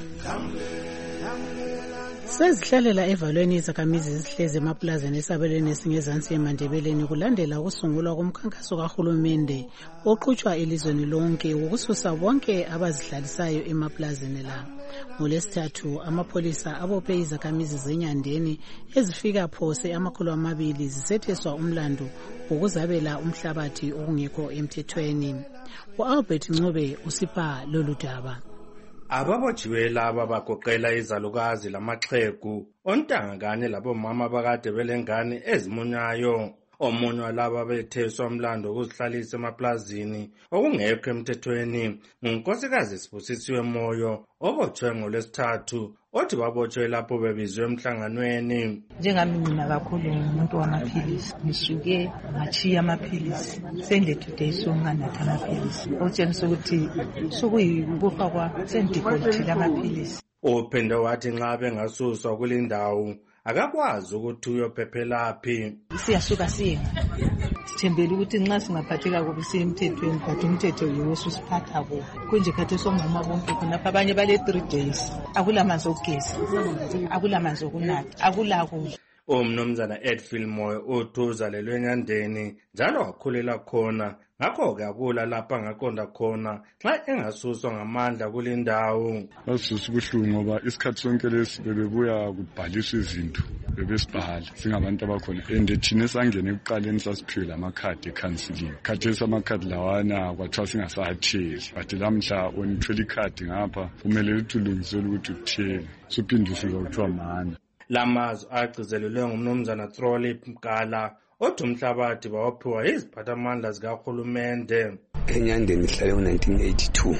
lamlela Sezihlalela evalweni izakhamizi ezihlezi emaplazini esabelweni esingezansi emandebeleni kulandela ukusungulwa komkhankaso kahulumende oqhutshwa elizweni lonke ukususa bonke abazihlalisayo emaplazini la. NgoLwesithathu amapholisa abophe izakhamizi zenyandeni ezifika phose amakhulu amabili zisetheswa umlando ukuzabela umhlabathi okungekho emthethweni. U-Albert Ncube usipha lolu daba. Ababotshiwe laba bagoqela izalukazi lamaxhegu ontanga kanye labomama bakade belengane ezimunyayo. Omunye walaba betheswa umlando ukuzihlalisa emaplazini okungekho emthethweni ngunkosikazi Sibusisiwe Moyo obotshwe ngoLwesithathu othi babotshwe lapho bebizwe emhlanganweni. Njengami mina kakhulu umuntu wamaphilisi ngisuke ngachiya amaphilisi sende today songanatha amaphilisi otshengisa ukuthi sokuyikufa kwa sendikolithile amaphilisi. Uphinde wathi nxa bengasuswa kulindawo akakwazi ukuthi uyophephelaphi. Siyasuka siye sithembele ukuthi nxa singaphatheka kubi siye emthethweni kodwa umthetho yiwo usiphatha kuwo kunje khathi somama bonke khonapha abanye bale three days akulamanzi okugeza akulamanzi okunatha akulakudla. Umnumzana Ed Fillmore uthuza lelwenyandeni njalo wakhulela khona, ngakho-ke akula lapha angaqonda khona xa engasuswa ngamandla kule ndawo. Basusa ubuhlungu ngoba isikhathi sonke lesi bebebuya kubhaliswa izinto bebesibhala singabantu abakhona, and thina esangena ekuqaleni sasiphiwe lamakhadi ekhansiling. Khathesi amakhadi lawana kwathiwa singasawatheli, bathi lamhla wena uthwele ikhadi ngapha kumele ukuthi ulungisele ukuthi uthele, suphinde ufika kuthiwa mani. Lamazwi agcizelelwe ngumnumzana Throlip Mkala othi umhlabathi bawaphiwa iziphathamandla zikahulumende. Enyandeni ngihlale ngo-nineteen eighty-two,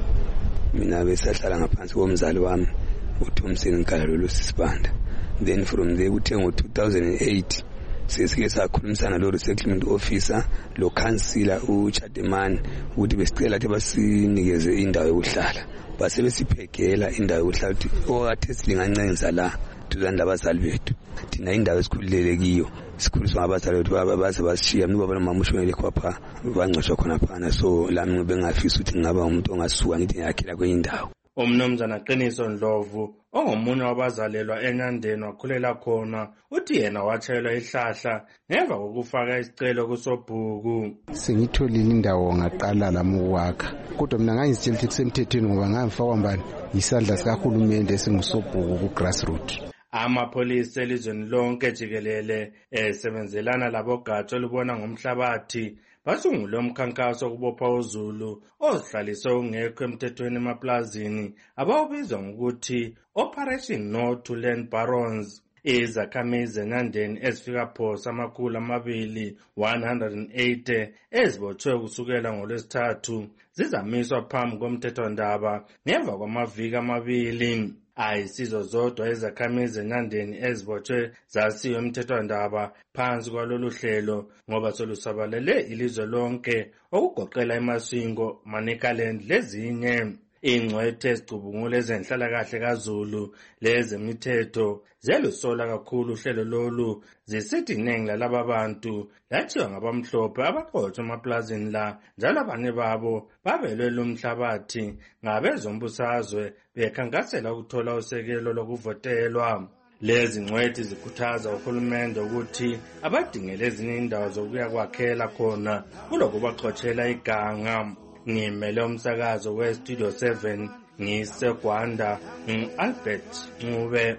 mina besahlala ngaphansi komzali wami uThomson Nkala lolu sisibanda. Then from there kuthe ngo-two thousand eight sesike sakhulumisana lo resettlement officer lo councillor uChademani ukuthi besicela ukuthi basinikeze indawo yokuhlala, base besiphekela indawo yokuhlala ukuthi okathe silingancenza la tuzanda abazali bethu, thina indawo esikhululele kiyo sikhuliswa ngabazali bethu baze basishiya. Mina ubaba nomama ushonele khapha bangcwatshwa khona phana, so lami bengafisa ukuthi ngaba umuntu ongasuka ngithi ngiyakhela kwenye indawo. Umnumzana Qiniso Ndlovu ongomunye wabazalelwa eNyandeni wakhulela khona uthi yena watshayelwa ihlahla ngemva kokufaka isicelo kusobhuku. Sengitholile indawo ngaqala lami ukwakha, kodwa mina ngangizitshela ukuthi kusemthethweni ngoba ngangifakwa mbani isandla sikahulumende esingusobhuku ku-grassroot. Amapholisa elizweni lonke jikelele esebenzelana labogatsha olubona ngomhlabathi basungule umkhankaso wokubopha uZulu ozihlalise ungekho emthethweni emaplazini abawubizwa ngokuthi Operation No to Land Barons. Izakhamizi eNyandeni ezifika phosa amakhulu amabili one hundred eighty ezibotshwe kusukela ngolwesithathu zizamiswa phambi komthethondaba ngemva kwamaviki amabili. Ayisizo zodwa izakhamizi eNyandeni ezibotshwe zasiwe emthethondaba phansi kwalolu hlelo ngoba solusabalele ilizwe lonke okugoqela eMasingo, Manicaland lezinye. Ingcwethe ezicubungula ezenhlalakahle kaZulu lezemithetho zelusola kakhulu uhlelo lolu, zisithi iningi lalaba bantu lathiwa ngabamhlophe abaqotshwe emaplazini la, njalo abanye babo babelwe lumhlabathi ngabezombusazwe bekhankasela ukuthola usekelo lokuvotelwa. Lezi ngcwethi zikhuthaza uhulumende ukuthi abadingele ezinye indawo zokuya kwakhela khona kulokubaxotshela iganga. Ngimele umsakazo we-Studio seven ngiseGwanda, ngu-Albert Ncube.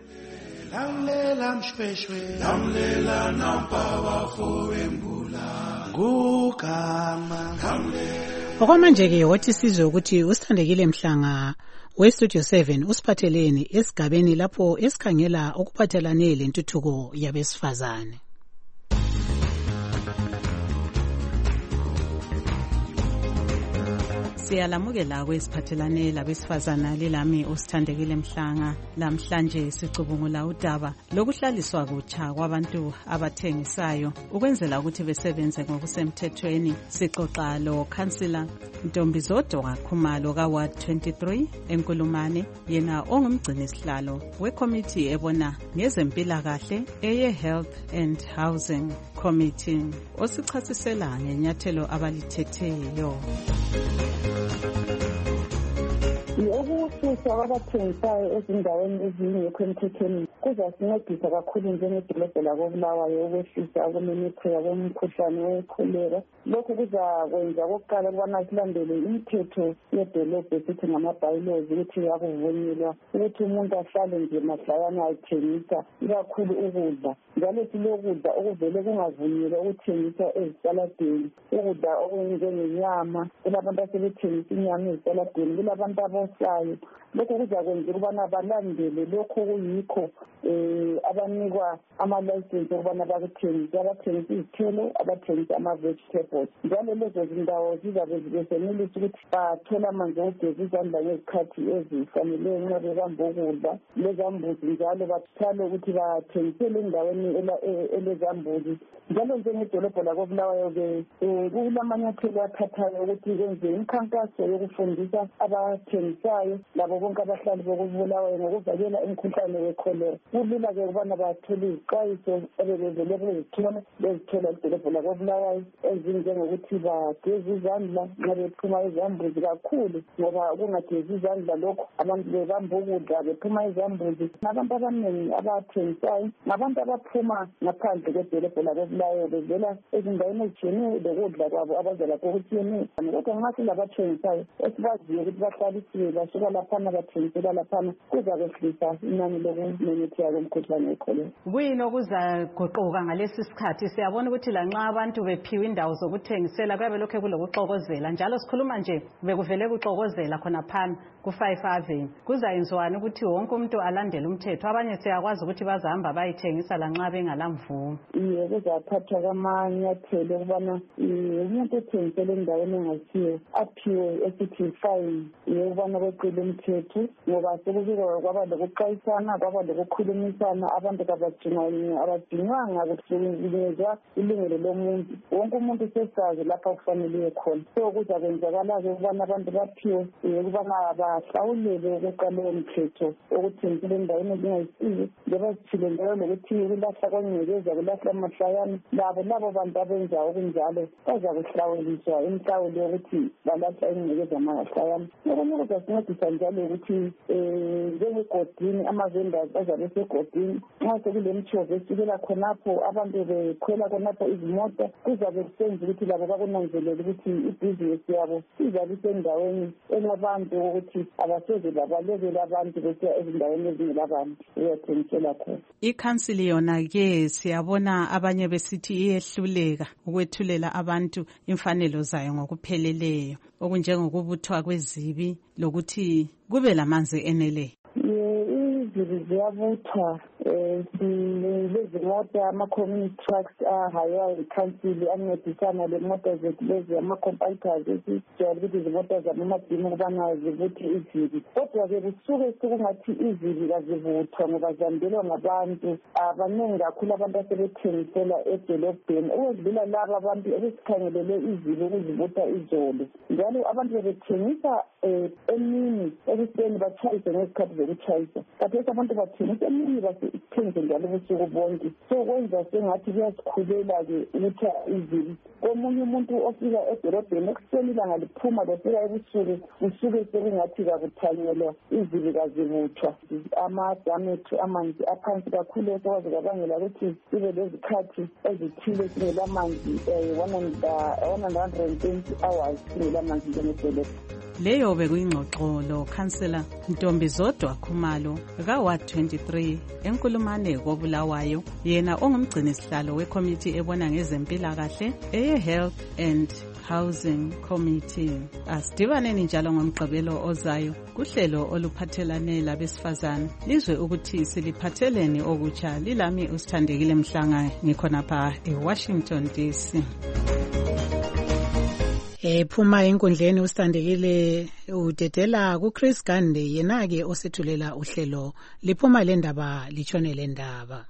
Lamlela mshweshwe, lamlela nampabafo embula ngugama. Okwamanje-ke wothi sizwe ukuthi usithandekile Mhlanga we-Studio seven usiphatheleni esigabeni lapho esikhangela okuphathelane lentuthuko yabesifazane. Siyalamukela kwesiphathelane labesifazana lilami usithandekile Mhlanga. Lamhlanje sicubungula udaba lokuhlaliswa kutsha kwabantu abathengisayo ukwenzela ukuthi besebenze ngokusemthethweni. Sixoxa lo Councillor Ntombizodo Khumalo ka Ward twenty-three eNkulumane, yena ongumgcini sihlalo wekomiti ebona ngezempilakahle eye Health and Housing Committee, osichasisela ngenyathelo abalithetheyo. Ukususwa kwabathengisayo ezindaweni ezingekho emthethweni kuzasincedisa kakhulu njengedolobho lakoBulawayo ukwehlisa ukumemetheka komkhuhlane wekholera. Lokhu kuzakwenza okokuqala ukubana silandele imithetho yedolobho esithi ngama-bylaws ukuthi akuvunyelwa ukuthi umuntu ahlale nje mahlayana ayithengisa ikakhulu ukudla. Njalo silokudla okuvele kungavunyelwa ukuthengisa ezitaladeni, ukudla okunjengenyama. Kulabantu asebethengisa inyama ezitaladeni, kulabantu abosayo. Lokhu kuzakwenza ukubana balandele lokho kuyikho um abanikwa ama-license okubana bakuthengise, abathengisa izithelo, abathengisa ama-vegetables. Njalo lezo zindawo zizabe besenelisa ukuthi bathole amanzi okugeza izandla ngezikhathi ezifaneleyo nxa bebamba ukudla. Lezambuzi njalo bathale ukuthi bathengisele endaweni elezambuzi. Njalo njengedolobho lakoBulawayo-ke kulamanyathelo athathayo ukuthi kwenze imikhankaso yokufundisa abathengisayo labo bonke abahlali bokuBulawayo ngokuvikela imikhuhlane wekholera. Kulula-ke ukubana bathole izixwayiso ebebevele bezithola bezithola edolobho lakoBulawayo ezinjengokuthi bageze izandla nxa bephuma izambuzi kakhulu, ngoba kungagezi izandla lokho abantu bebamba ukudla bephuma izambuzi. Abantu abaningi abathengisayo ngabantu bephuma ngaphandle kwedolobho lakobulawayo bevela ezindaweni ezitshiyeneyo lokudla kwabo abaza lakho okutshiyeneyo. Kodwa nxa silabathengisayo esibaziyo ukuthi bahlalisiwe basuka laphana bathengisela laphana kuza kwehlisa inani lokumemetheka komkhuhlane wekholera. Kuyini okuzaguquka ngalesi sikhathi? Siyabona ukuthi lanxa abantu bephiwe indawo zokuthengisela kuyabe lokhu kulokuxokozela, njalo sikhuluma nje bekuvele kuxokozela khona phana ku-five Avenue. Kuzayenziwani ukuthi wonke umuntu alandele umthetho? Abanye siyakwazi ukuthi bazahamba bayithengisa lanxa bengalamvumo. Iye, kuzathathwa kwamanyathelo ukubana umuntu othengisela endaweni engasiyo aphiwe esithi fine ukubana kweqile umthetho, ngoba sekubika kwaba lokuxwayisana, kwaba lokukhulumisana, abantu abadinywanga kuhlukunyezwa ilungelo lomuntu. Wonke umuntu sesazi lapha kufanele khona. So kuzakwenzakala-ke ukubana abantu baphiwe ukubana bahlawulele ukuqala umthetho okuthengisela endaweni ezingayisizo, njengoba sithile njalo lokuthi ukulahla kwengcekeza, kulahla amahlayana, labo labo bantu abenza okunjalo bazakuhlawuliswa imihlawulo yokuthi balahla ingcekeza amahlayana. Okunye kuzasincedisa njalo ukuthi njengegodini ama-vendors azabe segodini, nxa sekulemitshovo esukela khonapho abantu bekhwela khonapho izimota, kuzabe kusenza ukuthi labo bakunanzelele ukuthi ibhizinesi yabo izabe isendaweni elabantu ukuthi abasoze babalekele abantu besiya ezindaweni ezingelabantu uyathengisela khona. Ikhansili yona-ke siyabona abanye besithi iyehluleka ukwethulela abantu imfanelo zayo ngokupheleleyo, okunjengokubuthwa kwezibi lokuthi kube lamanzi eneleyo. Izibi ziyabuthwa, lezimota ama-community trucks ahaywa yikhansili ancedisana lemota zethu lezi ama-compactors esijwayele ukuthi izimota zamamadimu ukubana zibuthe izibi. Kodwa-ke kusuke sekungathi izibi kazibuthwa ngoba zandelwa ngabantu abaningi kakhulu, abantu asebethengisela edolobheni ukwedlula laba abantu ebesikhangelele izibi ukuzibutha izolo. Njalo abantu bebethengisa emini ekuseni batshayise ngezikhathi zokutshayisa, kathesi abantu bathengisa emini bathengise njalo ubusuku bonke. So kwenza sengathi kuyasikhulela-ke ukuthi izibi. Komunye umuntu ofika edolobheni ekuseni ilanga liphuma lofika ebusuku, usuke sekungathi kakuthanyelwa, izibi kazibuthwa. Amadamu ethu amanzi aphansi kakhulu okwazi kabangela ukuthi sibe lezikhathi ezithile singelamanzi one hundred twenty hours singelamanzi njengedolobha. Leyo bekuyingxoxo lo Councillor Ntombi Zodwa Khumalo ka Ward twenty-three enkulumane koBulawayo, yena ongumgcini sihlalo wekomiti ebona ngezempilakahle eye Health and Housing Committee. Asidibaneni njalo ngomgqibelo ozayo kuhlelo oluphathelane labesifazane, lizwe ukuthi siliphatheleni okutsha. Lilami usithandekile Mhlanga, ngikhonapha eWashington D C. Ephuma enkundleni usithandekile udedela kuChris Gande, yena-ke osethulela uhlelo liphuma le ndaba litshone le ndaba.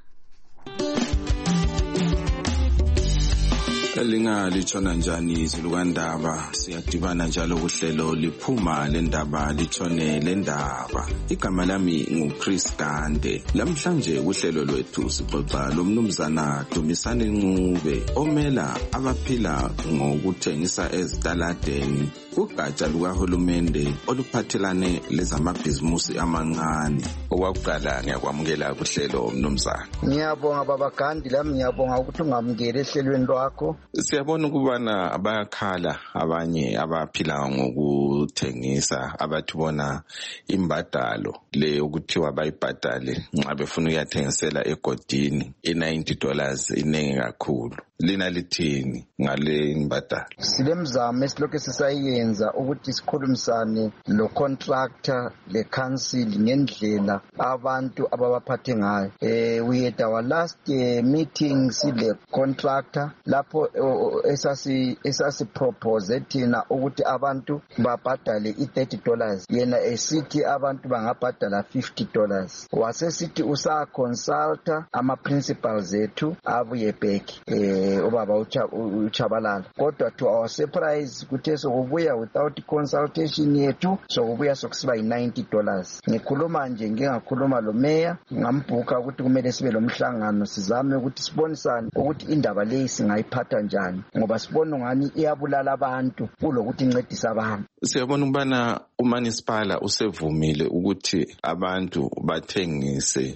Lingalitshona njani izulu kandaba, siyadibana njalo kuhlelo liphuma le ndaba litshone le ndaba. Igama lami nguChris Gande. Lamhlanje kuhlelo lwethu sixoxa lomnumzana Dumisani Ncube omela abaphila ngokuthengisa ezitaladeni kugatsha lukahulumende oluphathelane lezamabhizimusi amancane. Okwakuqala ngiyakwamukela kuhlelo mnumzana. Ngiyabonga baba Gandi, lami ngiyabonga ukuthi ungamukele ehlelweni lwakho. Siyabona ukubana bayakhala abanye abaphila ngokuthengisa, abathi bona imbadalo le ukuthiwa bayibhadale nxa befuna ukuyathengisela egodini i-ninety dollars inengi kakhulu. Lina lithini ngale imbadalo? Silemzamo esilokhu sisayenza ukuthi sikhulumisane lo contractor le council ngendlela abantu ababaphathe ngayo. Eh we had our last uh, meeting sile contractor lapho esasi esasi propose thina ukuthi abantu babhadale i-thirty dollars, yena esithi abantu bangabhadala fifty dollars. Wasesithi usa consulta ama principals ethu abuye back eh ubaba uChabalala, kodwa to our surprise kuthe sokubuya without consultation yethu sokubuya sokusiba yi-ninety dollars. Ngikhuluma nje ngingakhuluma lo mayor, ngambhuka ukuthi kumele sibe lomhlangano sizame ukuthi sibonisane ukuthi indaba leyi singayiphatha njani, ngoba sibona ngani iyabulala abantu kulokuthi incedisa abantu. Siyabona ukubana uManispala usevumile ukuthi abantu bathengise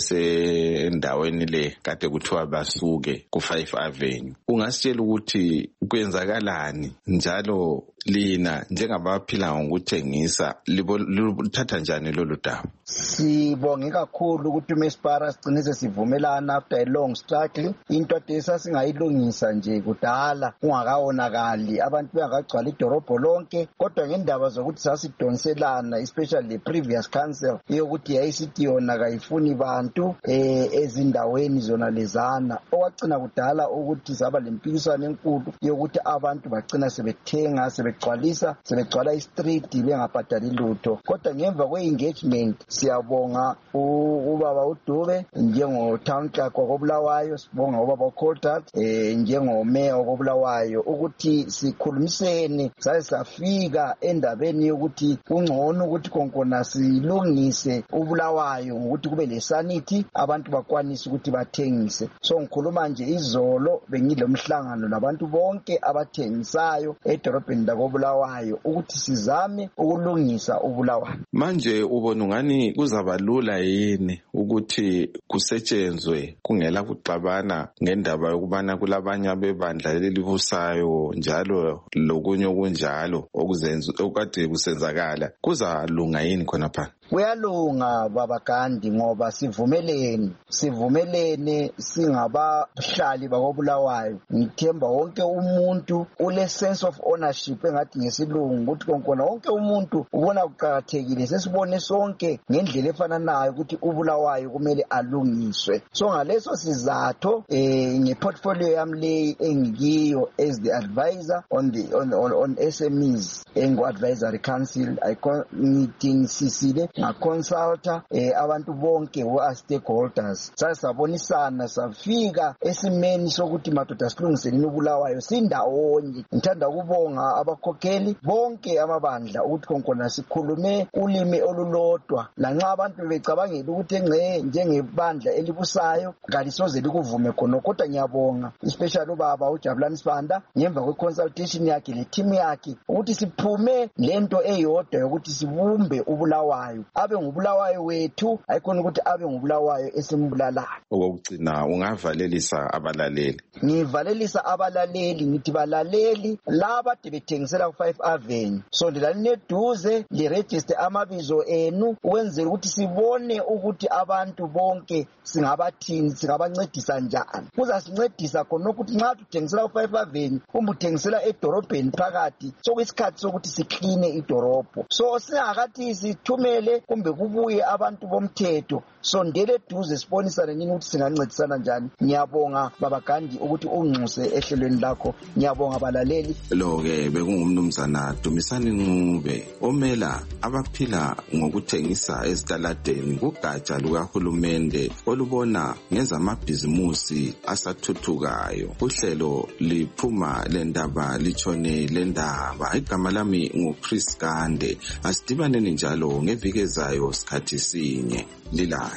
bese endaweni le kade kuthiwa basuke ku five Avenue. Ungasitshela ukuthi kwenzakalani njalo lina njengabaphila ngokuthengisa lithatha njani lolu daba? Sibonge kakhulu ukuthi uManispala sigcine sesivumelana after a long struggle. Into ade singayilungisa nje kudala ungakawonakali abantu bengakagcwala idorobho lonke, kodwa ngendaba zokuthi sasidonselana especially the previous council yokuthi yayisithi yona kayifuni bantu eh ezindaweni zona lezana, okwagcina kudala ukuthi saba lempikisano enkulu yokuthi abantu bagcina sebethenga sebegcwalisa sebegcwala istreet bengabhadali lutho. Kodwa ngemva kwe-engagement siyabonga ubaba uDube njengo town clerk wakobulawayo, sibonga ubaba uColtat eh njengo mayor wakobulawayo ukuthi sikhulumisene saye safika endabeni yokuthi kungcono ukuthi konkona silungise ubulawayo ngokuthi kube le sanity abantu bakwanisa ukuthi bathengise. So ngikhuluma nje izolo bengilomhlangano nabantu bonke abathengisayo edorobheni lakobulawayo ukuthi sizame ukulungisa ubulawayo. Manje ubona ngani kuzaba lula yini ukuthi kusetshenzwe kungela kuxabana ngendaba yokubana kulabanye abebandla lelibusayo njalo lokunye okunjalo okuzenza okade kusenzakala, kuzalunga yini khona phana? Kuyalunga baba Gandhi ngoba sivumelene sivumelene singabahlali bakobulawayo. Ngithemba wonke umuntu ule sense of ownership engathi ngesilungu ukuthi konkona wonke umuntu ubona kuqhakathekile sesibone sonke ngendlela efananayo ukuthi ubulawayo kumele alungiswe. So ngaleso sizatho eh ngeportfolio yami le engikiyo as the advisor on the on on, on S M Es engo advisory council I meeting sisile ngaconsulta eh abantu bonke wa stakeholders sasabonisana safika esimeni sokuthi madoda silungiseleni ubulawayo sindawonye. Ngithanda ukubonga abakhokheli bonke amabandla ukuthi konkona sikhulume ulimi olulodwa lanxa abantu becabangela ukuthi engce njengebandla elibusayo ngalisoze likuvume khona, kodwa ngiyabonga especially ubaba uJabulani Sibanda ngemva kweconsultation yakhe le team yakhe ukuthi siphume lento eyodwa yokuthi sibumbe ubulawayo abe ngubulawayo wethu ayikhona ukuthi abe ngubulawayo esimbulalayo. Okugcina ungavalelisa abalaleli? Ngivalelisa abalaleli ngithi balaleli laba bethengisela ku five Avenue sondelani neduze le register amabizo enu wenzela ukuthi sibone ukuthi abantu bonke singabathini singabancedisa njani. Kuzasincedisa khona ukuthi nxa tuthengisela ku five Avenue kumbe uthengisela edorobheni phakathi sokuyisikhathi sokuthi sikline idorobho, so singakathi sithumele kumbe kubuye abantu bomthetho sondele duze sibonisane nini ukuthi singancedisana njani. Ngiyabonga baba Gandhi ukuthi unxuse ehlelweni lakho. Ngiyabonga abalaleli. Lo ke bekungumnumzana Dumisani Ncube omela abaphila ngokuthengisa ezitaladeni kugatsha lukahulumende olubona ngezamabhizimusi asathuthukayo. Uhlelo liphuma lendaba litshone lendaba. Igama lami nguChris Kande. Asidibaneni njalo ngeviki ezayo sikhathi sinye. Lilale.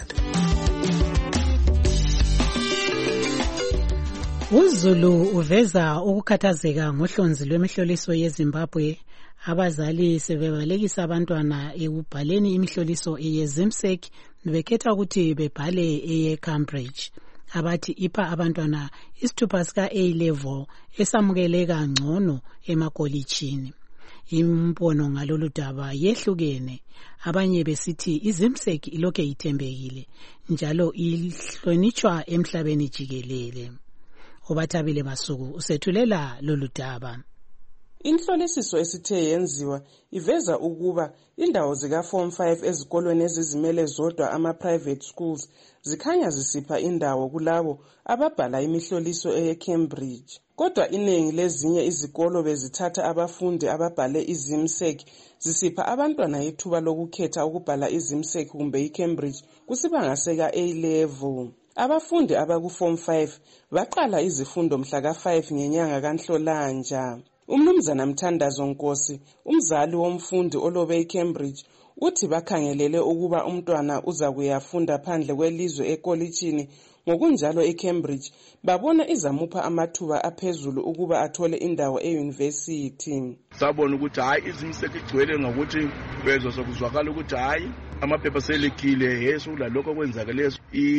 uZulu uveza ukukhathazeka ngohlonzi lwemihloliso yeZimbabwe. Abazali sebebalekisa abantwana ekubhaleni imihloliso eyeZIMSEC bekhetha ukuthi bebhale eyeCambridge. Abathi ipha abantwana isithupha sika A level esamukeleka ngcono emakolitshini. Imbono ngalolu daba yehlukene. Abanye besithi iZIMSEC ilokhe ithembekile njalo ihlonitshwa emhlabeni jikelele. Obathabile Masuku usethulela lolu daba. Inhlolisiso esithe yenziwa iveza ukuba indawo zika form five ezikolweni ezizimele zodwa ama private schools zikhanya zisipha indawo kulabo ababhala imihloliso eyeCambridge. Kodwa iningi lezinye izikolo bezithatha abafundi ababhale iZIMSEC zisipha abantwana ithuba lokukhetha ukubhala iZIMSEC kumbe iCambridge kusibanga seka A level. Abafundi abaku form five baqala izifundo mhla ka five ngenyanga kaNhlolanja. Umnumzana Mthandazo Nkosi, umzali womfundi olobe eCambridge, uthi bakhangelele ukuba umntwana uza kuyafunda phandle kwelizwe ekolitshini Ngokunjalo eCambridge babona izamupha amathuba aphezulu ukuba athole indawo euniversity. Sabona ukuthi hayi izimseki igcwele ngokuthi bezwe sokuzwakala ukuthi hayi amaphepha selekile yeso lalokho kwenzakaleso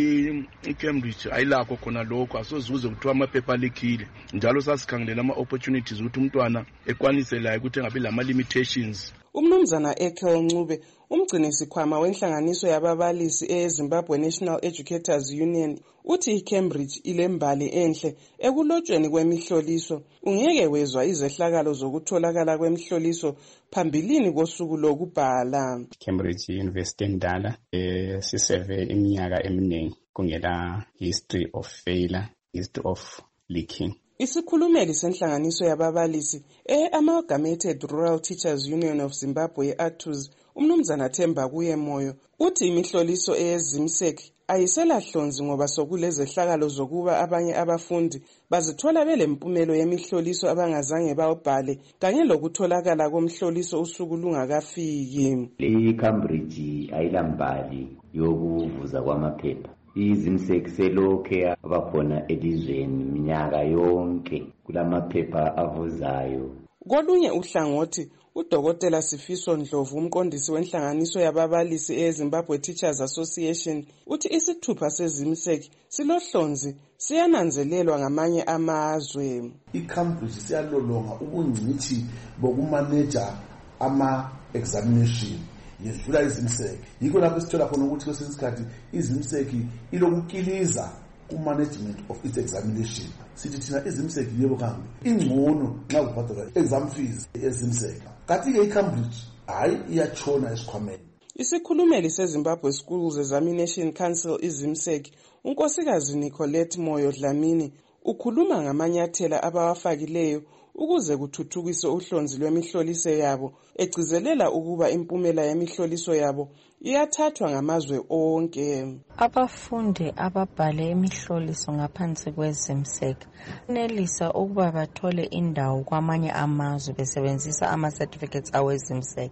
iCambridge ayilakho khona lokho asozuze ukuthi amaphepha alekile. Njalo sasikhangelela ama opportunities ukuthi umntwana ekwanise la ukuthi engabe lama limitations. Umnumzana Ekel Ncube, umgcini sikhwama wenhlanganiso yababalisi eZimbabwe National Educators Union, uthi iCambridge ilembali enhle ekulotshweni kwemihloliso. Ungeke wezwa izehlakalo zokutholakala kwemihloliso phambilini kosuku lokubhala. Cambridge University endala eh siseve iminyaka eminingi kungela history of failure, history of leaking. Isikhulumeli senhlanganiso yababalisi e-Amalgamated Rural Teachers Union of Zimbabwe A T U Z, umnumzana Themba kuye Moyo, uthi imihloliso eyeZimsek ayiselahlonzi ngoba sokulezehlakalo zokuba abanye abafundi bazithola belempumelo yemihloliso abangazange bawubhale kanye lokutholakala komhloliso usuku lungakafiki. ICambridge ayilambali yokuvuza kwamaphepha. IZimsek selokhe abakhona elizweni minyaka yonke kulamaphepha avuzayo. Kolunye uhlangothi uDokotela Sifiso Ndlovu, umqondisi wenhlanganiso yababalisi eZimbabwe Teachers Association, uthi isithupha seZimsek silohlonzi siyananzelelwa ngamanye amazwe. ICambridge siyalolonga ubungcithi bokumaneja ama examination yedlula iZimsek. Yikho lapho sithola khona ukuthi kwesinye isikhathi iZimsek ilokukiliza ku-management of its examination. Sithi thina iZimsek yebo kambe ingcono nxa kubhadalwa exam fees eZimsek. Kanti-ke iCambridge hayi iyatshona esikhwameni. Isikhulumeli seZimbabwe Schools Examination Council iZimsek, unkosikazi Nicolette Moyo Dlamini, ukhuluma ngamanyathela abawafakileyo ukuze kuthuthukiswe uhlonzi lwemihloliso yabo, egcizelela ukuba impumela yemihloliso yabo iyathathwa ngamazwe onke. Abafundi ababhale imihloliso ngaphansi kweZimsek benelisa ukuba bathole indawo kwamanye amazwe besebenzisa ama-certificates aweZimsek.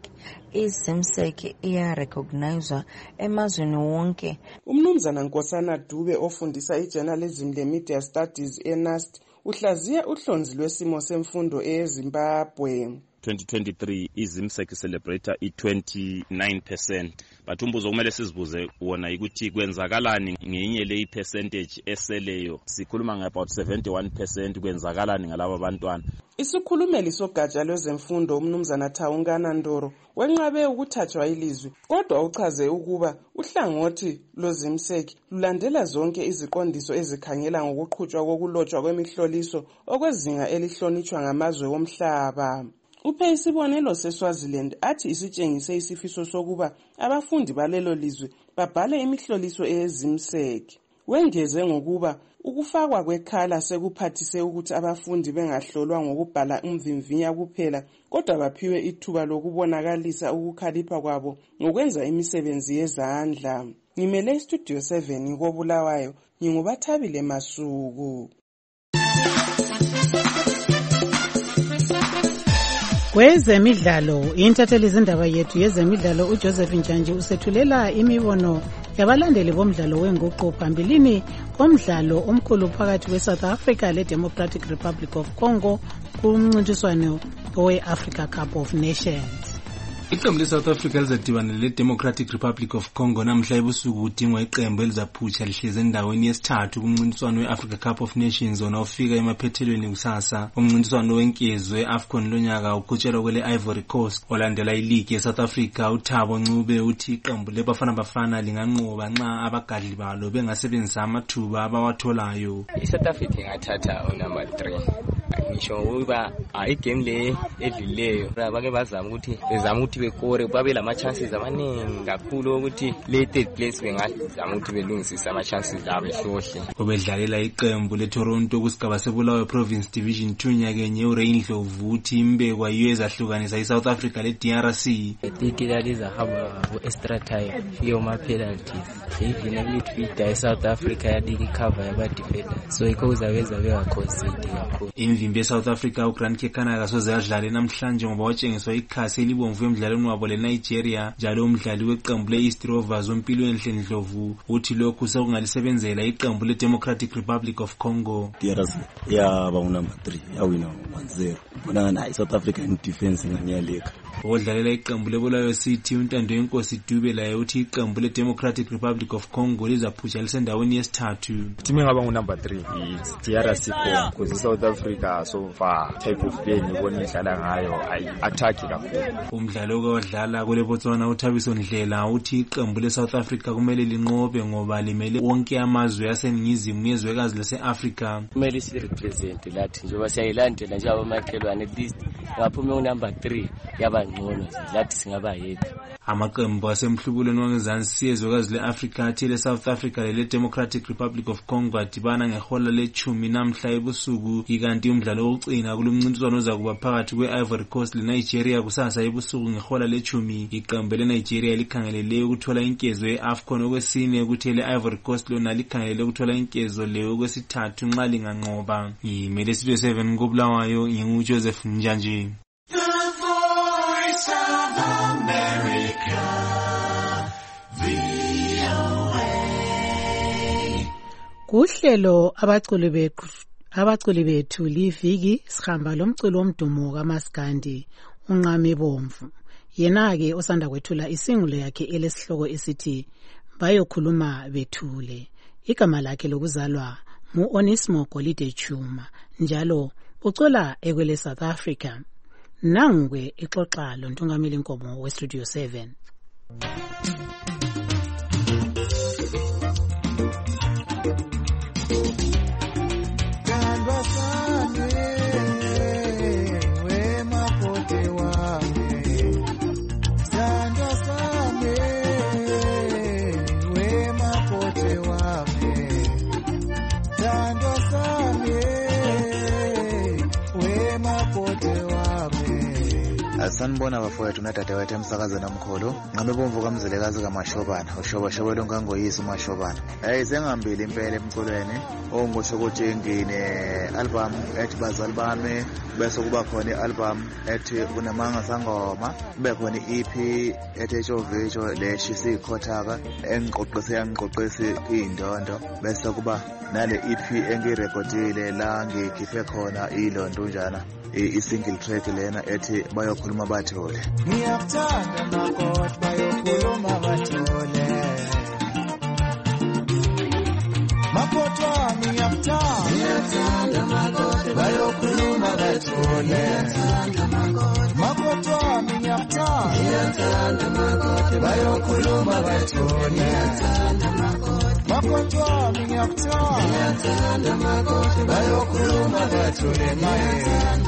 iZimsek iya-recognizwa emazweni wonke. Umnumzana Nkosana Dube ofundisa ijournalism le-media studies eNAST uhlaziya uhlonzi lwesimo semfundo eZimbabwe. twenty twenty-three iZimsek celebrate i-twenty-nine percent, but umbuzo kumele sizibuze wona ukuthi kwenzakalani ngenye le percentage eseleyo. Sikhuluma ngabout seventy-one percent, kwenzakalani ngalabo bantwana. Isikhulumeli sogatsha lwezemfundo umnumzana Thawungana Ndoro wenqabe ukuthathwa ilizwi, kodwa uchaze ukuba uhlangothi lozimsek lulandela zonke iziqondiso ezikhangela ngokuqhutshwa kokulotshwa kwemihloliso okwezinga elihlonitshwa ngamazwe omhlaba. Uphe isibonelo seSwaziland athi isitshengise isifiso sokuba abafundi balelo lizwe babhale imihloliso eyeZimsek. Wengeze ngokuba ukufakwa kwekhala sekuphathise ukuthi abafundi bengahlolwa ngokubhala umvimvinya kuphela, kodwa baphiwe ithuba lokubonakalisa ukukhalipha kwabo ngokwenza imisebenzi yezandla. Ngimele iStudio seven koBulawayo, ngingubathabile Masuku. Kwezemidlalo, intatheli izindaba yethu yezemidlalo uJoseph Njanji usethulela imibono yabalandeli bomdlalo wenguqu phambilini komdlalo omkhulu phakathi kweSouth Africa leDemocratic Republic of Congo kumncintiswano we-Africa Cup of Nations. Iqembu leSouth Africa lizadibana leDemocratic Republic of Congo namhla ebusuku kudingwa iqembu elizaphutsha lihleze endaweni yesithathu kumncintiswano we-Africa Cup of Nations ona ufika emaphethelweni kusasa. Umncintiswano wenkezo we-AFCON lonyaka uqhutshelwa kwele Ivory Coast olandela iligi yeSouth Africa. uThabo Ncube uthi iqembu leBafana Bafana linganqoba nxa abagadli balo bengasebenzisa amathuba abawatholayo. iSouth Africa ingathatha unumber three. Ngisho ukuba igame le edlileyo bake bazama ukuthi bezama ukuthi bekore babe lama chances amaningi kakhulu ukuthi le third place bengazama ukuthi belungisise ama chances abo ehlohle. Obedlalela iqembu leToronto kusigaba seBulawayo Province Division two nyakenye uRayindlovu uthi imbekwa yiyo ezahlukanisa iSouth Africa leD R C. Itikilaliza hamba ku-extra time iyo ma-penalties even if iSouth Africa yadiki cover yaba defender so ikho uzaweza beka concede kakhulu. umvimbi eSouth Africa uGrant Kekana akasoze adlale namhlanje ngoba watshengiswa ikhasi elibomvu emidlalweni wabo leNigeria. Njalo umdlali weqembu leEast Rovers uMpilo Enhle Ndlovu uthi lokhu sekungalisebenzela iqembu leDemocratic Republic of Congo. D R C yaba unumber three yawina one zero. Bona na iSouth African defense ngiyaleka. Odlalela iqembu leBulawayo City uNtando Yenkosi Dube laye uthi iqembu leDemocratic Republic of Congo lizaphusha lisendaweni yesithathu. Team engaba unumber three is D R C because South Africa so far type of play ngibona idlala ngayo ayi attack kakhulu. Umdlalo kodlala kule Botswana uThabiso Ndlela uthi iqembu leSouth Africa kumele linqobe ngoba limele wonke amazwe yaseningizimu yezwekazi laseAfrica. Kumele si represent lathi njengoba siyayilandela nje abamakhelwane at least ngaphuma unumber three yaba ngcono lathi singaba yedwa. Amaqembu asemhlubulweni wangezansi yezwekazi leAfrica athi leSouth Africa lele Democratic Republic of Congo adibana ngehola lechumi namhla ebusuku, ikanti umdlalo wokugcina kulomncintiswano ozakuba phakathi kweIvory Coast leNigeria kusasa ebusuku ngehola lechumi. Iqembu leNigeria likhangelele ukuthola inkezo yeAFCON okwesine kuthi leIvory Coast lona likhangelele ukuthola inkezo leyo okwesithathu nxa linganqoba. Yimele Studio seven koBulawayo nginguJoseph Njanje. Kuhlelo abaculi bethu abaculi bethu liviki sihamba lomculo womdumo kaMaskandi unqame bomvu. Yena ke osanda kwethula isingulo yakhe elesihloko esithi bayokhuluma bethule. Igama lakhe lokuzalwa mu Onismo Golide Chuma njalo ucola ekwele South Africa. Nangwe ixoxa lo Ntungameli Nkomo we Studio seven. Sanibona bafowethu nadade wethu emsakazweni omkhulu nqame bomvu kamzelekazi kaMashobana ushoba-shobe lonkangoyisa uMashobana. Hey sengihambile impela emculweni ongisho ukuthi ngine album ethi bazali bami, bese kuba khona i-album ethi unamanga sangoma, kube khona i-E P ethi etshovisho leshisa ikhothaka engiqoqise yangiqoqise indondo, bese kuba nale E P engirekhodile la ngikhiphe khona ilondo njana i-single track lena ethi bayokhuluma bathole. Ngiyakuthanda makoti bayokhuluma bathole. Makoti wami ngiyakuthanda. Ngiyakuthanda makoti bayokhuluma bathole. Makoti wami ngiyakuthanda. Ngiyakuthanda makoti bayokhuluma bathole. Makoti wami ngiyakuthanda. Ngiyakuthanda makoti bayokhuluma bathole maye.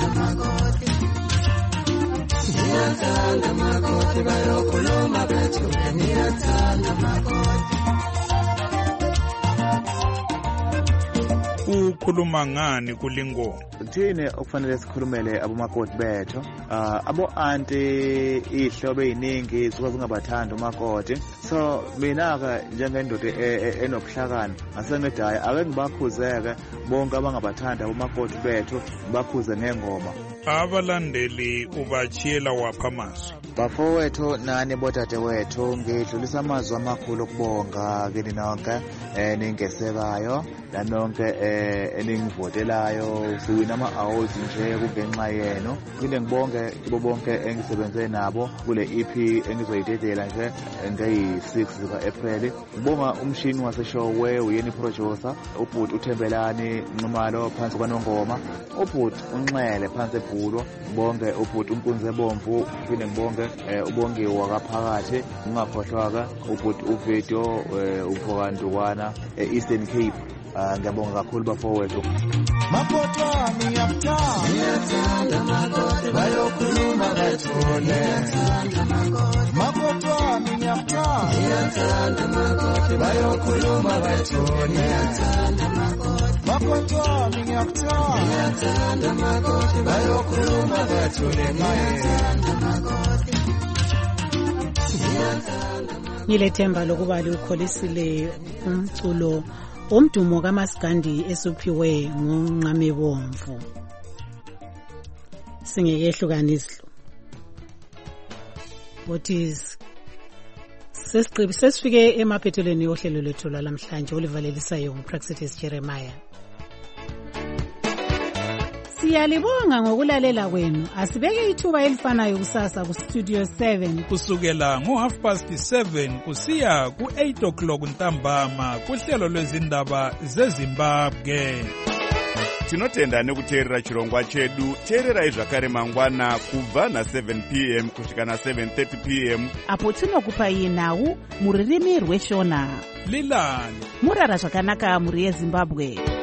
Ngiyathanda makoti bayokhuluma bethule. Ngiyathanda makoti. Ukhuluma ngani kulingoma? Thine okufanele sikhulumele abomakoti bethu, uh, abo anti ihlobo eziningi suka zingabathanda umakoti. So mina ke njengendoda enobuhlakani asengedayi ake ngibakhuzeke bonke abangabathanda abomakoti bethu, ngibakhuze ngengoma. Abalandeli ubachiyela wapha amazwi? Bafowethu nani bodade wethu ngidlulisa amazwi amakhulu okubonga kini nonke eningesekayo nanonke eningivotelayo siwina ama-awards nje kungenxa yenu. Phinde ngibonge kubo bonke engisebenze nabo kule E P engizoyidedela nje ngeyi-six zika-April. Ngibonga umshini waseshowe uyeni producer ubhuti uThembelani Nxumalo phansi kwaNongoma, ubhuti uNxele phansi eBhulo, ngibonge ubhuti uNkunzi Ebomvu, phinde ngibonge ubongiwe wakaphakathi ngingakhohlwaka ubhuti uVidio uVokandukwana e-Eastern Cape. Ngiyabonga kakhulu bafowethu. Makoti wami ngiyakuthanda. Ngiyathanda makoti bayokhuluma bathole. Makoti wami ngiyakuthanda. Ngiyathanda makoti bayokhuluma bathole. Makoti wami ngiyakuthanda. Ngiyathanda makoti bayokhuluma bathole maye. Ngilethemba lokuba likholisile umculo umdumo kaMaskandi esuphiwe ngunqame bomvu. singekehlukanisi what is sesiqibi sesifike emaphethelweni yohlelo lethu lamhlanje olivalelisayo nguPraxitis Jeremiah. Siyalibonga ngokulalela kwenu. Asibeke ithuba elifanayo kusasa ku Studio seven kusukela ngo half past seven kusiya ku eight o'clock ntambama kuhlelo lwezindaba zeZimbabwe. Tinotenda nekuteerera chirongwa chedu. Teererai zvakare mangwana kubva na seven p m kusvika na seven thirty p m apo tinokupai nhau muririmi rweshona. Lilani murara zvakanaka muri yeZimbabwe.